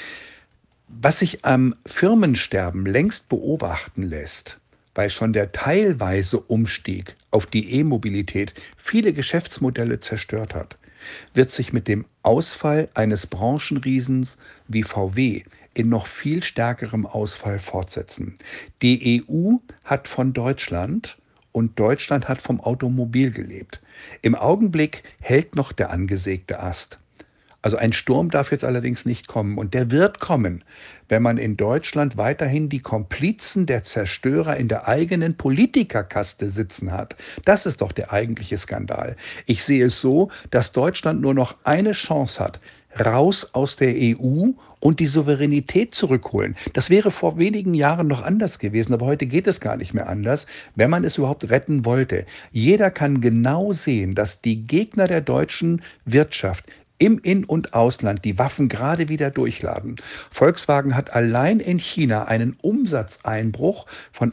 Was sich am Firmensterben längst beobachten lässt, weil schon der teilweise Umstieg auf die E-Mobilität viele Geschäftsmodelle zerstört hat, wird sich mit dem Ausfall eines Branchenriesens wie VW in noch viel stärkerem Ausfall fortsetzen. Die EU hat von Deutschland und Deutschland hat vom Automobil gelebt. Im Augenblick hält noch der angesägte Ast. Also ein Sturm darf jetzt allerdings nicht kommen und der wird kommen, wenn man in Deutschland weiterhin die Komplizen der Zerstörer in der eigenen Politikerkaste sitzen hat. Das ist doch der eigentliche Skandal. Ich sehe es so, dass Deutschland nur noch eine Chance hat, raus aus der EU und die Souveränität zurückholen. Das wäre vor wenigen Jahren noch anders gewesen, aber heute geht es gar nicht mehr anders, wenn man es überhaupt retten wollte. Jeder kann genau sehen, dass die Gegner der deutschen Wirtschaft im In- und Ausland die Waffen gerade wieder durchladen. Volkswagen hat allein in China einen Umsatzeinbruch von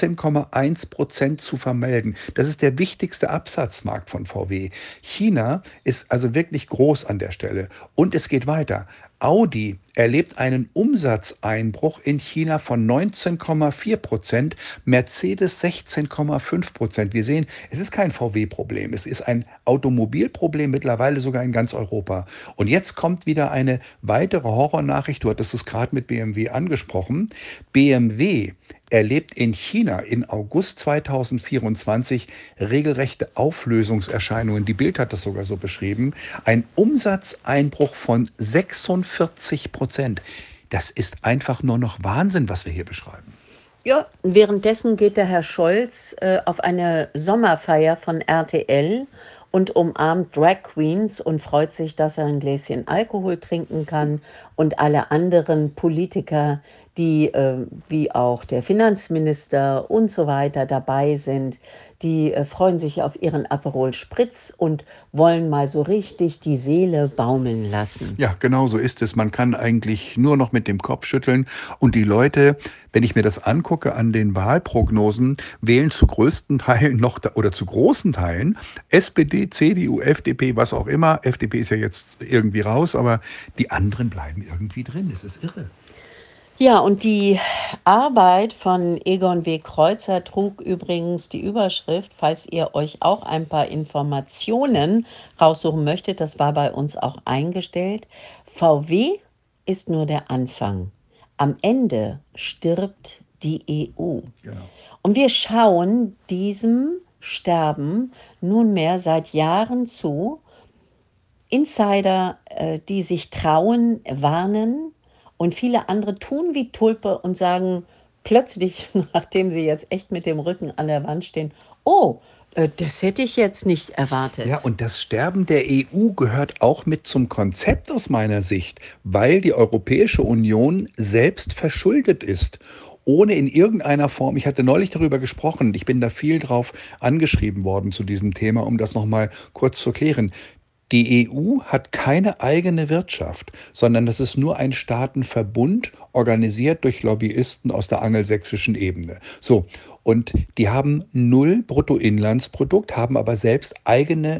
18,1% zu vermelden. Das ist der wichtigste Absatzmarkt von VW. China ist also wirklich groß an der Stelle. Und es geht weiter. Audi erlebt einen Umsatzeinbruch in China von 19,4%, Mercedes 16,5%. Wir sehen, es ist kein VW-Problem, es ist ein Automobilproblem, mittlerweile sogar in ganz Europa. Und jetzt kommt wieder eine weitere Horrornachricht, du hattest es gerade mit BMW angesprochen. BMW erlebt in China in August 2024 regelrechte Auflösungserscheinungen. Die Bild hat das sogar so beschrieben. Ein Umsatzeinbruch von 46%. Das ist einfach nur noch Wahnsinn, was wir hier beschreiben. Ja, währenddessen geht der Herr Scholz auf eine Sommerfeier von RTL und umarmt Drag Queens und freut sich, dass er ein Gläschen Alkohol trinken kann. Und alle anderen Politiker, die wie auch der Finanzminister und so weiter dabei sind, die freuen sich auf ihren Aperol Spritz und wollen mal so richtig die Seele baumeln lassen. Ja, genau so ist es. Man kann eigentlich nur noch mit dem Kopf schütteln. Und die Leute, wenn ich mir das angucke an den Wahlprognosen, wählen zu größten Teilen noch oder zu großen Teilen SPD, CDU, FDP, was auch immer. FDP ist ja jetzt irgendwie raus, aber die anderen bleiben irgendwie drin. Es ist irre. Ja, und die Arbeit von Egon W. Kreuzer trug übrigens die Überschrift, falls ihr euch auch ein paar Informationen raussuchen möchtet, das war bei uns auch eingestellt. VW ist nur der Anfang. Am Ende stirbt die EU. Genau. Und wir schauen diesem Sterben nunmehr seit Jahren zu. Insider, die sich trauen, warnen und viele andere tun wie Tulpe und sagen plötzlich, nachdem sie jetzt echt mit dem Rücken an der Wand stehen, oh, das hätte ich jetzt nicht erwartet. Ja, und das Sterben der EU gehört auch mit zum Konzept aus meiner Sicht, weil die Europäische Union selbst verschuldet ist. Ohne in irgendeiner Form, ich hatte neulich darüber gesprochen, ich bin da viel drauf angeschrieben worden zu diesem Thema, um das nochmal kurz zu klären. Die EU hat keine eigene Wirtschaft, sondern das ist nur ein Staatenverbund, organisiert durch Lobbyisten aus der angelsächsischen Ebene. So, und die haben null Bruttoinlandsprodukt, haben aber selbst eigene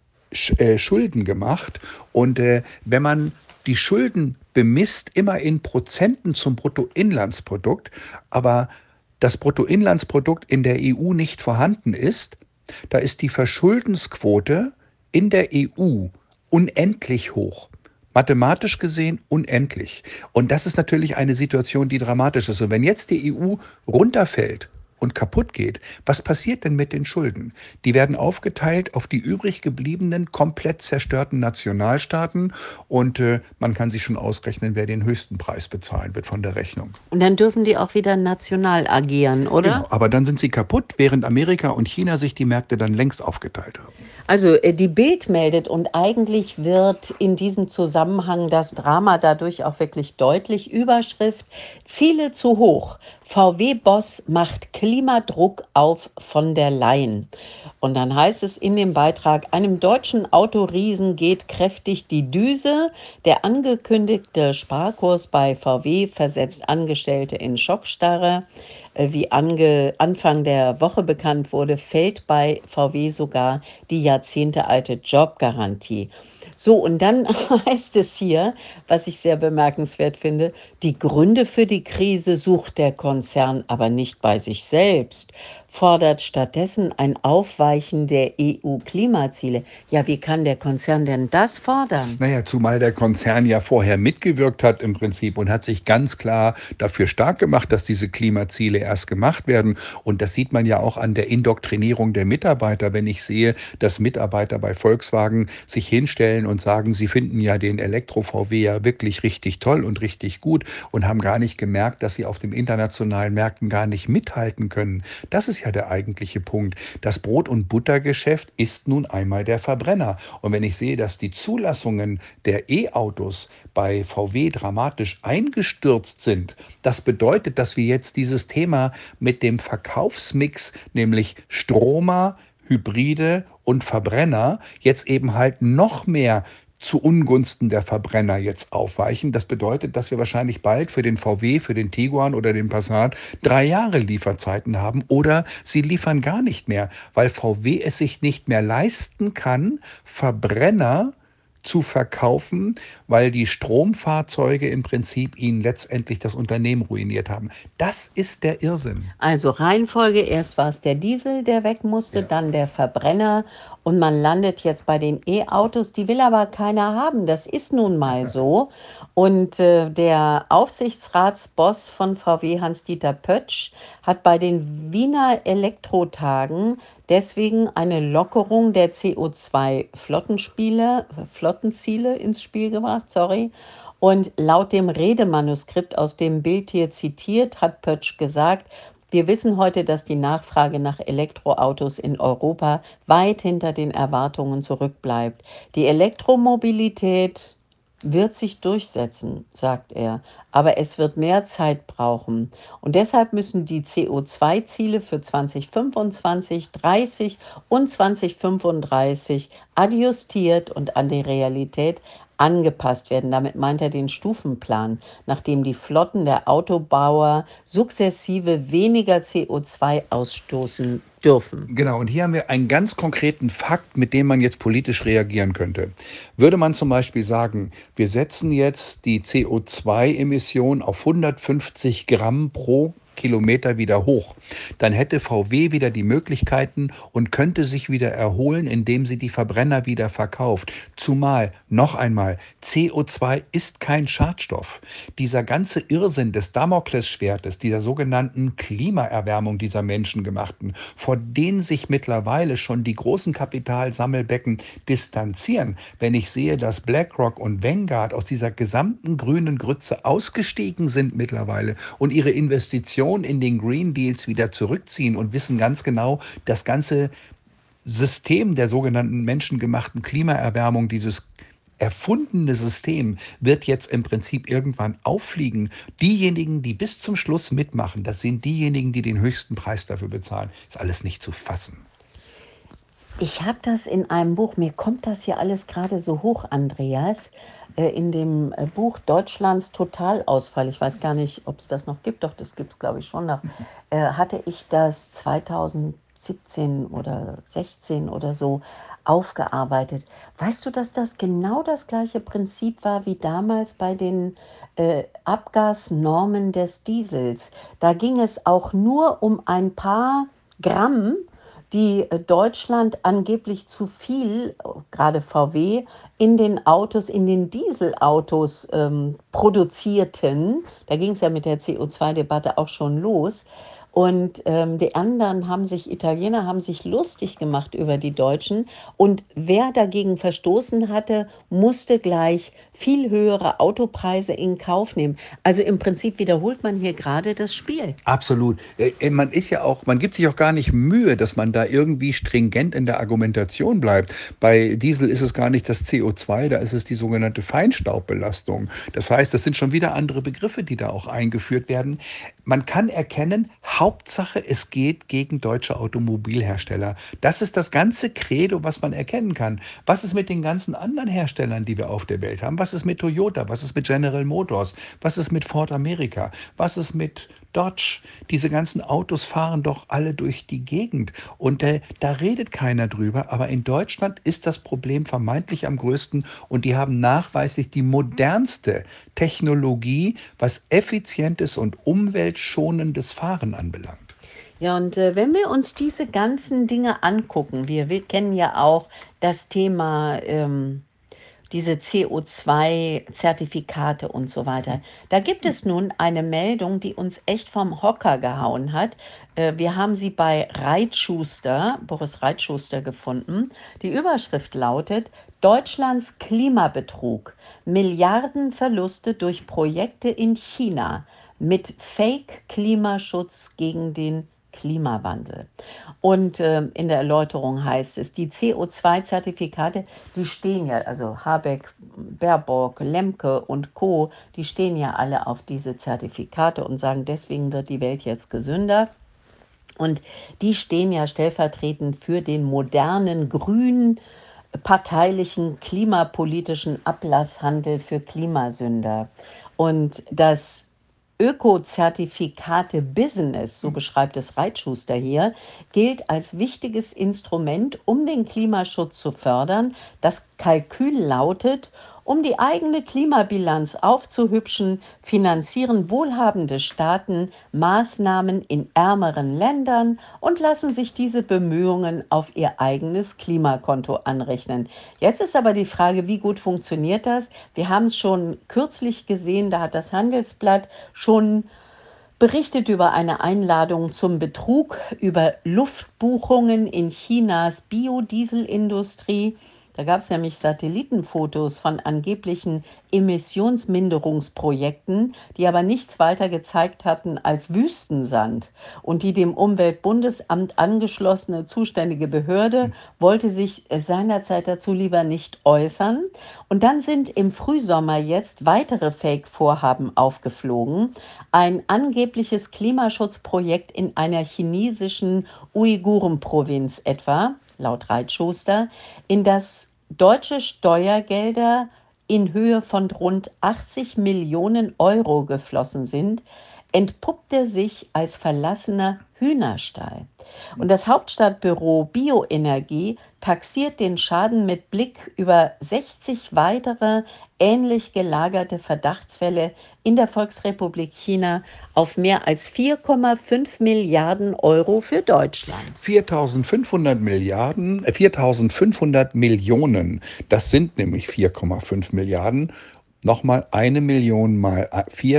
Schulden gemacht. Und wenn man die Schulden bemisst, immer in Prozenten zum Bruttoinlandsprodukt, aber das Bruttoinlandsprodukt in der EU nicht vorhanden ist, da ist die Verschuldensquote in der EU unendlich hoch. Mathematisch gesehen unendlich. Und das ist natürlich eine Situation, die dramatisch ist. Und wenn jetzt die EU runterfällt und kaputt geht, was passiert denn mit den Schulden? Die werden aufgeteilt auf die übrig gebliebenen, komplett zerstörten Nationalstaaten und man kann sich schon ausrechnen, wer den höchsten Preis bezahlen wird von der Rechnung. Und dann dürfen die auch wieder national agieren, oder? Genau, aber dann sind sie kaputt, während Amerika und China sich die Märkte dann längst aufgeteilt haben. Also die Bild meldet und eigentlich wird in diesem Zusammenhang das Drama dadurch auch wirklich deutlich. Überschrift: Ziele zu hoch. VW-Boss macht Klimadruck auf von der Leyen. Und dann heißt es in dem Beitrag, einem deutschen Autoriesen geht kräftig die Düse. Der angekündigte Sparkurs bei VW versetzt Angestellte in Schockstarre. Wie Anfang der Woche bekannt wurde, fällt bei VW sogar die jahrzehntealte Jobgarantie. So, und dann heißt es hier, was ich sehr bemerkenswert finde, die Gründe für die Krise sucht der Konzern aber nicht bei sich selbst, fordert stattdessen ein Aufweichen der EU-Klimaziele. Ja, wie kann der Konzern denn das fordern? Naja, zumal der Konzern ja vorher mitgewirkt hat im Prinzip und hat sich ganz klar dafür stark gemacht, dass diese Klimaziele erst gemacht werden. Und das sieht man ja auch an der Indoktrinierung der Mitarbeiter, wenn ich sehe, dass Mitarbeiter bei Volkswagen sich hinstellen und sagen, sie finden ja den Elektro-VW ja wirklich richtig toll und richtig gut und haben gar nicht gemerkt, dass sie auf den internationalen Märkten gar nicht mithalten können. Das ist ja der eigentliche Punkt. Das Brot- und Buttergeschäft ist nun einmal der Verbrenner. Und wenn ich sehe, dass die Zulassungen der E-Autos bei VW dramatisch eingestürzt sind, das bedeutet, dass wir jetzt dieses Thema mit dem Verkaufsmix, nämlich Stromer, Hybride und Verbrenner, jetzt eben halt noch mehr zu Ungunsten der Verbrenner jetzt aufweichen. Das bedeutet, dass wir wahrscheinlich bald für den VW, für den Tiguan oder den Passat 3 Jahre Lieferzeiten haben oder sie liefern gar nicht mehr, weil VW es sich nicht mehr leisten kann, Verbrenner zu verkaufen, weil die Stromfahrzeuge im Prinzip ihnen letztendlich das Unternehmen ruiniert haben. Das ist der Irrsinn. Also Reihenfolge, erst war es der Diesel, der weg musste, Ja. dann der Verbrenner und man landet jetzt bei den E-Autos, die will aber keiner haben. Das ist nun mal so. Und der Aufsichtsratsboss von VW, Hans-Dieter Pötsch, hat bei den Wiener Elektrotagen deswegen eine Lockerung der CO2-Flottenziele ins Spiel gebracht, sorry. Und laut dem Redemanuskript, aus dem Bild hier zitiert, hat Pötsch gesagt, wir wissen heute, dass die Nachfrage nach Elektroautos in Europa weit hinter den Erwartungen zurückbleibt. Die Elektromobilität wird sich durchsetzen, sagt er, aber es wird mehr Zeit brauchen. Und deshalb müssen die CO2-Ziele für 2025, 30 und 2035 adjustiert und an die Realität angepasst werden. Damit meint er den Stufenplan, nachdem die Flotten der Autobauer sukzessive weniger CO2 ausstoßen dürfen. Genau, und hier haben wir einen ganz konkreten Fakt, mit dem man jetzt politisch reagieren könnte. Würde man zum Beispiel sagen, wir setzen jetzt die CO2-Emission auf 150 Gramm pro Kilometer wieder hoch, dann hätte VW wieder die Möglichkeiten und könnte sich wieder erholen, indem sie die Verbrenner wieder verkauft. Zumal, noch einmal, CO2 ist kein Schadstoff. Dieser ganze Irrsinn des Damoklesschwertes, dieser sogenannten Klimaerwärmung dieser menschengemachten, vor denen sich mittlerweile schon die großen Kapitalsammelbecken distanzieren. Wenn ich sehe, dass BlackRock und Vanguard aus dieser gesamten grünen Grütze ausgestiegen sind mittlerweile und ihre Investitionen in den Green Deals wieder zurückziehen und wissen ganz genau, das ganze System der sogenannten menschengemachten Klimaerwärmung, dieses erfundene System, wird jetzt im Prinzip irgendwann auffliegen. Diejenigen, die bis zum Schluss mitmachen, das sind diejenigen, die den höchsten Preis dafür bezahlen. Ist alles nicht zu fassen. Ich habe das in einem Buch, mir kommt das hier alles gerade so hoch, Andreas, in dem Buch Deutschlands Totalausfall, ich weiß gar nicht, ob es das noch gibt, doch das gibt es, glaube ich, schon noch, hatte ich das 2017 oder 16 oder so aufgearbeitet. Weißt du, dass das genau das gleiche Prinzip war wie damals bei den Abgasnormen des Diesels? Da ging es auch nur um ein paar Gramm, die Deutschland angeblich zu viel, gerade VW, in den Autos, in den Dieselautos produzierten. Da ging es ja mit der CO2-Debatte auch schon los. Und die anderen Italiener haben sich lustig gemacht über die Deutschen. Und wer dagegen verstoßen hatte, musste gleich viel höhere Autopreise in Kauf nehmen. Also im Prinzip wiederholt man hier gerade das Spiel. Absolut. Man ist ja auch, man gibt sich auch gar nicht Mühe, dass man da irgendwie stringent in der Argumentation bleibt. Bei Diesel ist es gar nicht das CO2, da ist es die sogenannte Feinstaubbelastung. Das heißt, das sind schon wieder andere Begriffe, die da auch eingeführt werden. Man kann erkennen, Hauptsache, es geht gegen deutsche Automobilhersteller. Das ist das ganze Credo, was man erkennen kann. Was ist mit den ganzen anderen Herstellern, die wir auf der Welt haben? Was ist mit Toyota? Was ist mit General Motors? Was ist mit Ford America? Was ist mit Dodge? Diese ganzen Autos fahren doch alle durch die Gegend. Und da redet keiner drüber. Aber in Deutschland ist das Problem vermeintlich am größten. Und die haben nachweislich die modernste Technologie, was effizientes und umweltschonendes Fahren anbelangt. Ja, und wenn wir uns diese ganzen Dinge angucken, wir kennen ja auch das Thema diese CO2-Zertifikate und so weiter. Da gibt es nun eine Meldung, die uns echt vom Hocker gehauen hat. Wir haben sie bei Reitschuster, Boris Reitschuster, gefunden. Die Überschrift lautet: Deutschlands Klimabetrug. Milliardenverluste durch Projekte in China mit Fake-Klimaschutz gegen den Klimawandel. Und in der Erläuterung heißt es, die CO2-Zertifikate, die stehen ja, also Habeck, Baerbock, Lemke und Co., die stehen ja alle auf diese Zertifikate und sagen, deswegen wird die Welt jetzt gesünder. Und die stehen ja stellvertretend für den modernen grünen parteilichen klimapolitischen Ablasshandel für Klimasünder. Und das Ökozertifikate-Business, so beschreibt es Reitschuster hier, gilt als wichtiges Instrument, um den Klimaschutz zu fördern. Das Kalkül lautet: Um die eigene Klimabilanz aufzuhübschen, finanzieren wohlhabende Staaten Maßnahmen in ärmeren Ländern und lassen sich diese Bemühungen auf ihr eigenes Klimakonto anrechnen. Jetzt ist aber die Frage, wie gut funktioniert das? Wir haben es schon kürzlich gesehen, da hat das Handelsblatt schon berichtet über eine Einladung zum Betrug, über Luftbuchungen in Chinas Biodieselindustrie. Da gab es nämlich Satellitenfotos von angeblichen Emissionsminderungsprojekten, die aber nichts weiter gezeigt hatten als Wüstensand. Und die dem Umweltbundesamt angeschlossene zuständige Behörde wollte sich seinerzeit dazu lieber nicht äußern. Und dann sind im Frühsommer jetzt weitere Fake-Vorhaben aufgeflogen. Ein angebliches Klimaschutzprojekt in einer chinesischen Uigurenprovinz etwa, laut Reitschuster, in das deutsche Steuergelder in Höhe von rund 80 Millionen Euro geflossen sind, entpuppte sich als verlassener Hühnerstall. Und das Hauptstadtbüro Bioenergie taxiert den Schaden mit Blick über 60 weitere ähnlich gelagerte Verdachtsfälle in der Volksrepublik China auf mehr als 4,5 Milliarden Euro für Deutschland. 4.500 Milliarden, 4.500 Millionen, das sind nämlich 4,5 Milliarden. Nochmal 1 Million mal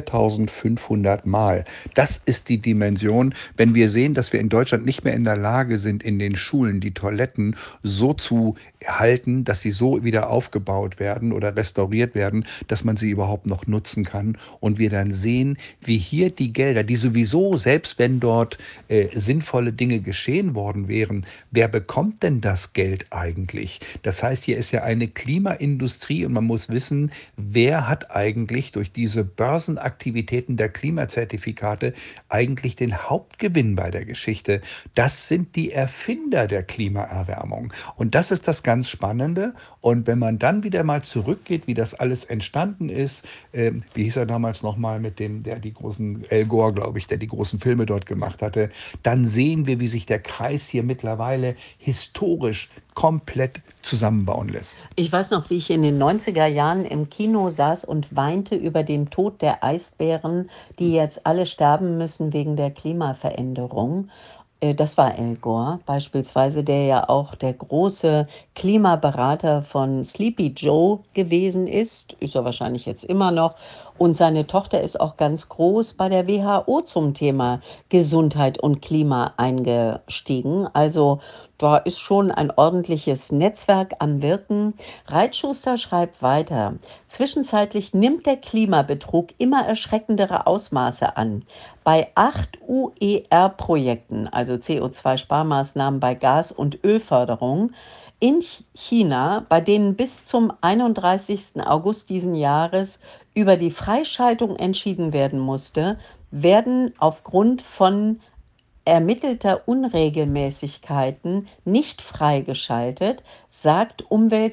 4.500 Mal. Das ist die Dimension, wenn wir sehen, dass wir in Deutschland nicht mehr in der Lage sind, in den Schulen die Toiletten so zu halten, dass sie so wieder aufgebaut werden oder restauriert werden, dass man sie überhaupt noch nutzen kann. Und wir dann sehen, wie hier die Gelder, die sowieso, selbst wenn dort sinnvolle Dinge geschehen worden wären, wer bekommt denn das Geld eigentlich? Das heißt, hier ist ja eine Klimaindustrie und man muss wissen, wer hat eigentlich durch diese Börsenaktivitäten der Klimazertifikate eigentlich den Hauptgewinn bei der Geschichte? Das sind die Erfinder der Klimaerwärmung. Und das ist das ganz Spannende. Und wenn man dann wieder mal zurückgeht, wie das alles entstanden ist, wie hieß er damals nochmal mit dem, der die großen, Al Gore, glaube ich, der die großen Filme dort gemacht hatte, dann sehen wir, wie sich der Kreis hier mittlerweile historisch komplett zusammenbauen lässt. Ich weiß noch, wie ich in den 90er Jahren im Kino saß und weinte über den Tod der Eisbären, die jetzt alle sterben müssen wegen der Klimaveränderung. Das war Al Gore beispielsweise, der ja auch der große Klimaberater von Sleepy Joe gewesen ist er wahrscheinlich jetzt immer noch. Und seine Tochter ist auch ganz groß bei der WHO zum Thema Gesundheit und Klima eingestiegen. Also da ist schon ein ordentliches Netzwerk am Wirken. Reitschuster schreibt weiter: Zwischenzeitlich nimmt der Klimabetrug immer erschreckendere Ausmaße an. Bei 8 UER-Projekten, also CO2-Sparmaßnahmen bei Gas- und Ölförderung, in China, bei denen bis zum 31. August diesen Jahres über die Freischaltung entschieden werden musste, werden aufgrund von ermittelter Unregelmäßigkeiten nicht freigeschaltet, sagt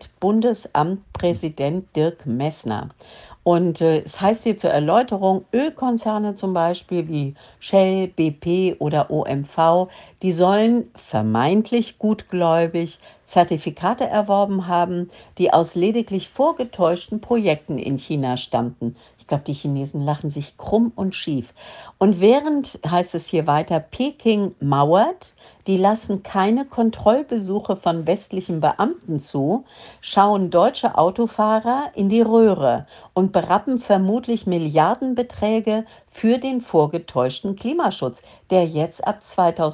Umweltbundesamtpräsident Dirk Messner. Und es heißt hier zur Erläuterung, Ölkonzerne zum Beispiel wie Shell, BP oder OMV, die sollen vermeintlich gutgläubig Zertifikate erworben haben, die aus lediglich vorgetäuschten Projekten in China stammten. Ich glaube, die Chinesen lachen sich krumm und schief. Und während, heißt es hier weiter, Peking mauert, die lassen keine Kontrollbesuche von westlichen Beamten zu, schauen deutsche Autofahrer in die Röhre und berappen vermutlich Milliardenbeträge für den vorgetäuschten Klimaschutz, der jetzt ab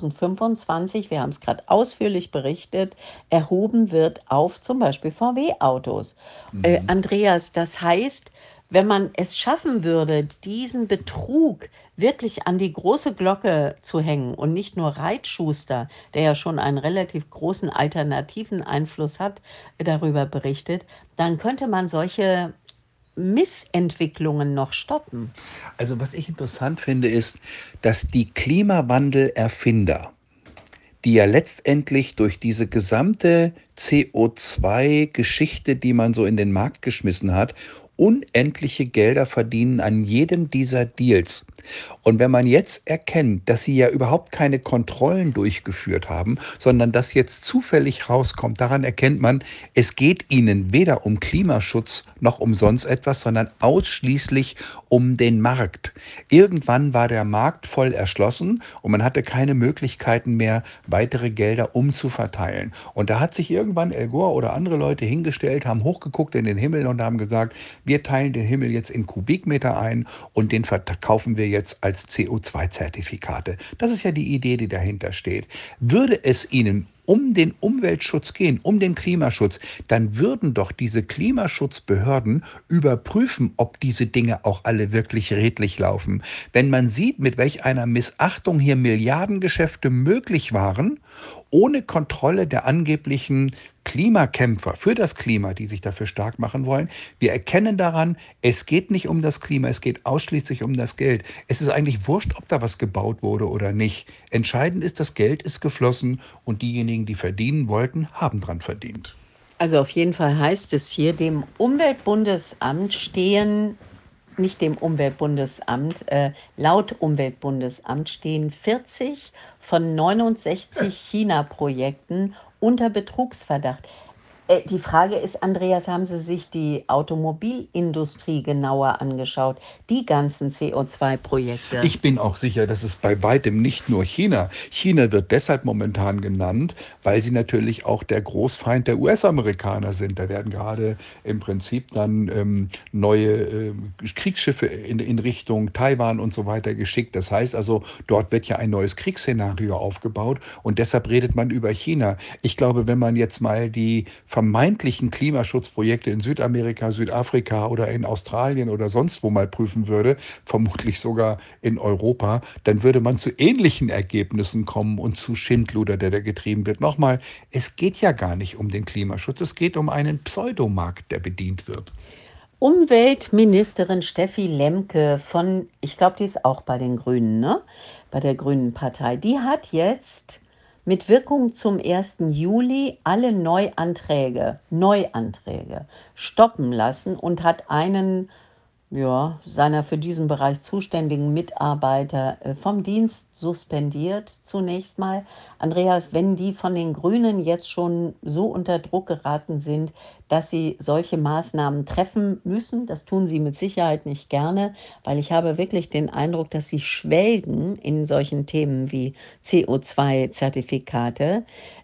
2025, wir haben es gerade ausführlich berichtet, erhoben wird auf zum Beispiel VW-Autos. Andreas, das heißt, wenn man es schaffen würde, diesen Betrug wirklich an die große Glocke zu hängen und nicht nur Reitschuster, der ja schon einen relativ großen alternativen Einfluss hat, darüber berichtet, dann könnte man solche Missentwicklungen noch stoppen. Also was ich interessant finde, ist, dass die Klimawandelerfinder, die ja letztendlich durch diese gesamte CO2-Geschichte, die man so in den Markt geschmissen hat, unendliche Gelder verdienen an jedem dieser Deals. Und wenn man jetzt erkennt, dass sie ja überhaupt keine Kontrollen durchgeführt haben, sondern das jetzt zufällig rauskommt, daran erkennt man, es geht ihnen weder um Klimaschutz noch um sonst etwas, sondern ausschließlich um den Markt. Irgendwann war der Markt voll erschlossen und man hatte keine Möglichkeiten mehr, weitere Gelder umzuverteilen. Und da hat sich irgendwann El Gore oder andere Leute hingestellt, haben hochgeguckt in den Himmel und haben gesagt, wir teilen den Himmel jetzt in Kubikmeter ein und den verkaufen wir jetzt als CO2-Zertifikate. Das ist ja die Idee, die dahinter steht. Würde es Ihnen um den Umweltschutz gehen, um den Klimaschutz, dann würden doch diese Klimaschutzbehörden überprüfen, ob diese Dinge auch alle wirklich redlich laufen. Wenn man sieht, mit welch einer Missachtung hier Milliardengeschäfte möglich waren, ohne Kontrolle der angeblichen Klimakämpfer für das Klima, die sich dafür stark machen wollen. Wir erkennen daran, es geht nicht um das Klima, es geht ausschließlich um das Geld. Es ist eigentlich wurscht, ob da was gebaut wurde oder nicht. Entscheidend ist, das Geld ist geflossen und diejenigen, die verdienen wollten, haben dran verdient. Also auf jeden Fall heißt es hier, dem Umweltbundesamt stehen, nicht dem Umweltbundesamt, laut Umweltbundesamt stehen 40 von 69 China-Projekten unter Betrugsverdacht. Die Frage ist, Andreas, haben Sie sich die Automobilindustrie genauer angeschaut? Die ganzen CO2-Projekte? Ich bin auch sicher, dass es bei weitem nicht nur China. China wird deshalb momentan genannt, weil sie natürlich auch der Großfeind der US-Amerikaner sind. Da werden gerade im Prinzip dann neue Kriegsschiffe in Richtung Taiwan und so weiter geschickt. Das heißt also, dort wird ja ein neues Kriegsszenario aufgebaut und deshalb redet man über China. Ich glaube, wenn man jetzt mal die vermeintlichen Klimaschutzprojekte in Südamerika, Südafrika oder in Australien oder sonst wo mal prüfen würde, vermutlich sogar in Europa, dann würde man zu ähnlichen Ergebnissen kommen und zu Schindluder, der da getrieben wird. Nochmal, es geht ja gar nicht um den Klimaschutz, es geht um einen Pseudomarkt, der bedient wird. Umweltministerin Steffi Lemke von, ich glaube, die ist auch bei den Grünen, ne? Bei der Grünen Partei. Die hat jetzt mit Wirkung zum 1. Juli alle Neuanträge stoppen lassen und hat einen seiner für diesen Bereich zuständigen Mitarbeiter vom Dienst suspendiert zunächst mal. Andreas, wenn die von den Grünen jetzt schon so unter Druck geraten sind, dass sie solche Maßnahmen treffen müssen, das tun sie mit Sicherheit nicht gerne, weil ich habe wirklich den Eindruck, dass sie schwelgen in solchen Themen wie CO2-Zertifikate.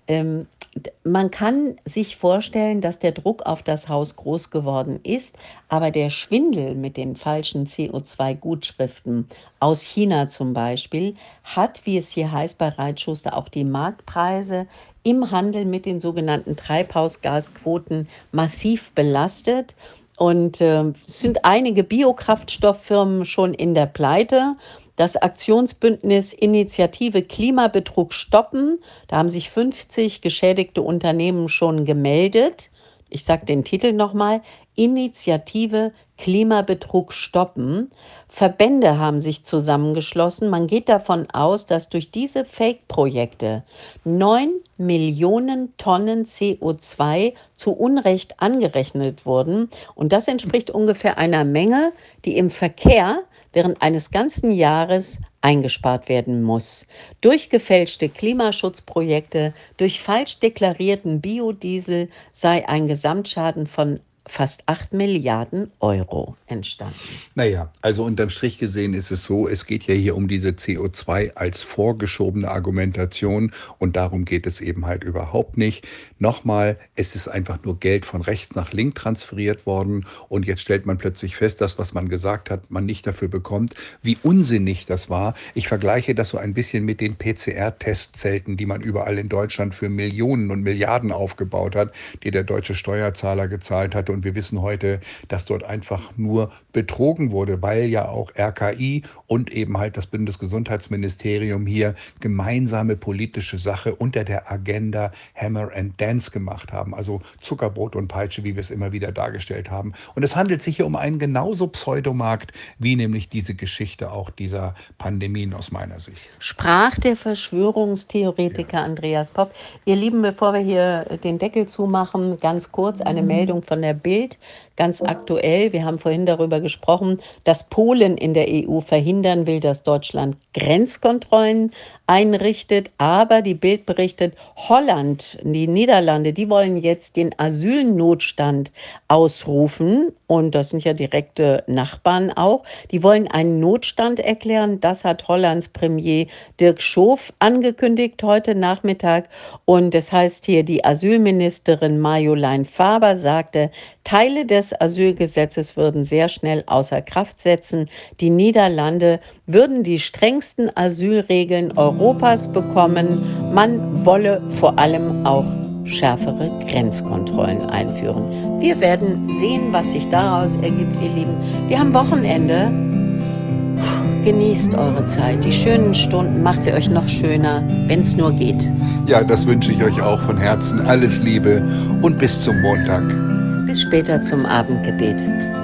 Man kann sich vorstellen, dass der Druck auf das Haus groß geworden ist, aber der Schwindel mit den falschen CO2-Gutschriften aus China zum Beispiel hat, wie es hier heißt bei Reitschuster, auch die Marktpreise im Handel mit den sogenannten Treibhausgasquoten massiv belastet. Und es sind einige Biokraftstofffirmen schon in der Pleite. Das Aktionsbündnis Initiative Klimabetrug stoppen, da haben sich 50 geschädigte Unternehmen schon gemeldet. Ich sage den Titel nochmal, Initiative Klimabetrug stoppen. Verbände haben sich zusammengeschlossen. Man geht davon aus, dass durch diese Fake-Projekte 9 Millionen Tonnen CO2 zu Unrecht angerechnet wurden. Und das entspricht ungefähr einer Menge, die im Verkehr während eines ganzen Jahres eingespart werden muss. Durch gefälschte Klimaschutzprojekte, durch falsch deklarierten Biodiesel sei ein Gesamtschaden von fast 8 Milliarden Euro entstanden. Naja, also unterm Strich gesehen ist es so, es geht ja hier um diese CO2 als vorgeschobene Argumentation und darum geht es eben halt überhaupt nicht. Nochmal, es ist einfach nur Geld von rechts nach links transferiert worden und jetzt stellt man plötzlich fest, dass was man gesagt hat, man nicht dafür bekommt, wie unsinnig das war. Ich vergleiche das so ein bisschen mit den PCR-Testzelten, die man überall in Deutschland für Millionen und Milliarden aufgebaut hat, die der deutsche Steuerzahler gezahlt hat Und wir wissen heute, dass dort einfach nur betrogen wurde, weil ja auch RKI und eben halt das Bundesgesundheitsministerium hier gemeinsame politische Sache unter der Agenda Hammer and Dance gemacht haben. Also Zuckerbrot und Peitsche, wie wir es immer wieder dargestellt haben. Und es handelt sich hier um einen genauso Pseudomarkt, wie nämlich diese Geschichte auch dieser Pandemien aus meiner Sicht. Sprach der Verschwörungstheoretiker Andreas Popp. Ihr Lieben, bevor wir hier den Deckel zumachen, ganz kurz eine Meldung von der Bild, ganz aktuell. Wir haben vorhin darüber gesprochen, dass Polen in der EU verhindern will, dass Deutschland Grenzkontrollen einrichtet. Aber die Bild berichtet, Holland, die Niederlande, die wollen jetzt den Asylnotstand ausrufen. Und das sind ja direkte Nachbarn auch. Die wollen einen Notstand erklären. Das hat Hollands Premier Dirk Schoof angekündigt heute Nachmittag. Und das heißt hier, die Asylministerin Marjolein Faber sagte, Teile des Asylgesetzes würden sehr schnell außer Kraft setzen. Die Niederlande würden die strengsten Asylregeln Europas bekommen. Man wolle vor allem auch schärfere Grenzkontrollen einführen. Wir werden sehen, was sich daraus ergibt, ihr Lieben. Wir haben Wochenende. Genießt eure Zeit, die schönen Stunden, macht sie euch noch schöner, wenn es nur geht. Ja, das wünsche ich euch auch von Herzen. Alles Liebe und bis zum Montag. Bis später zum Abendgebet.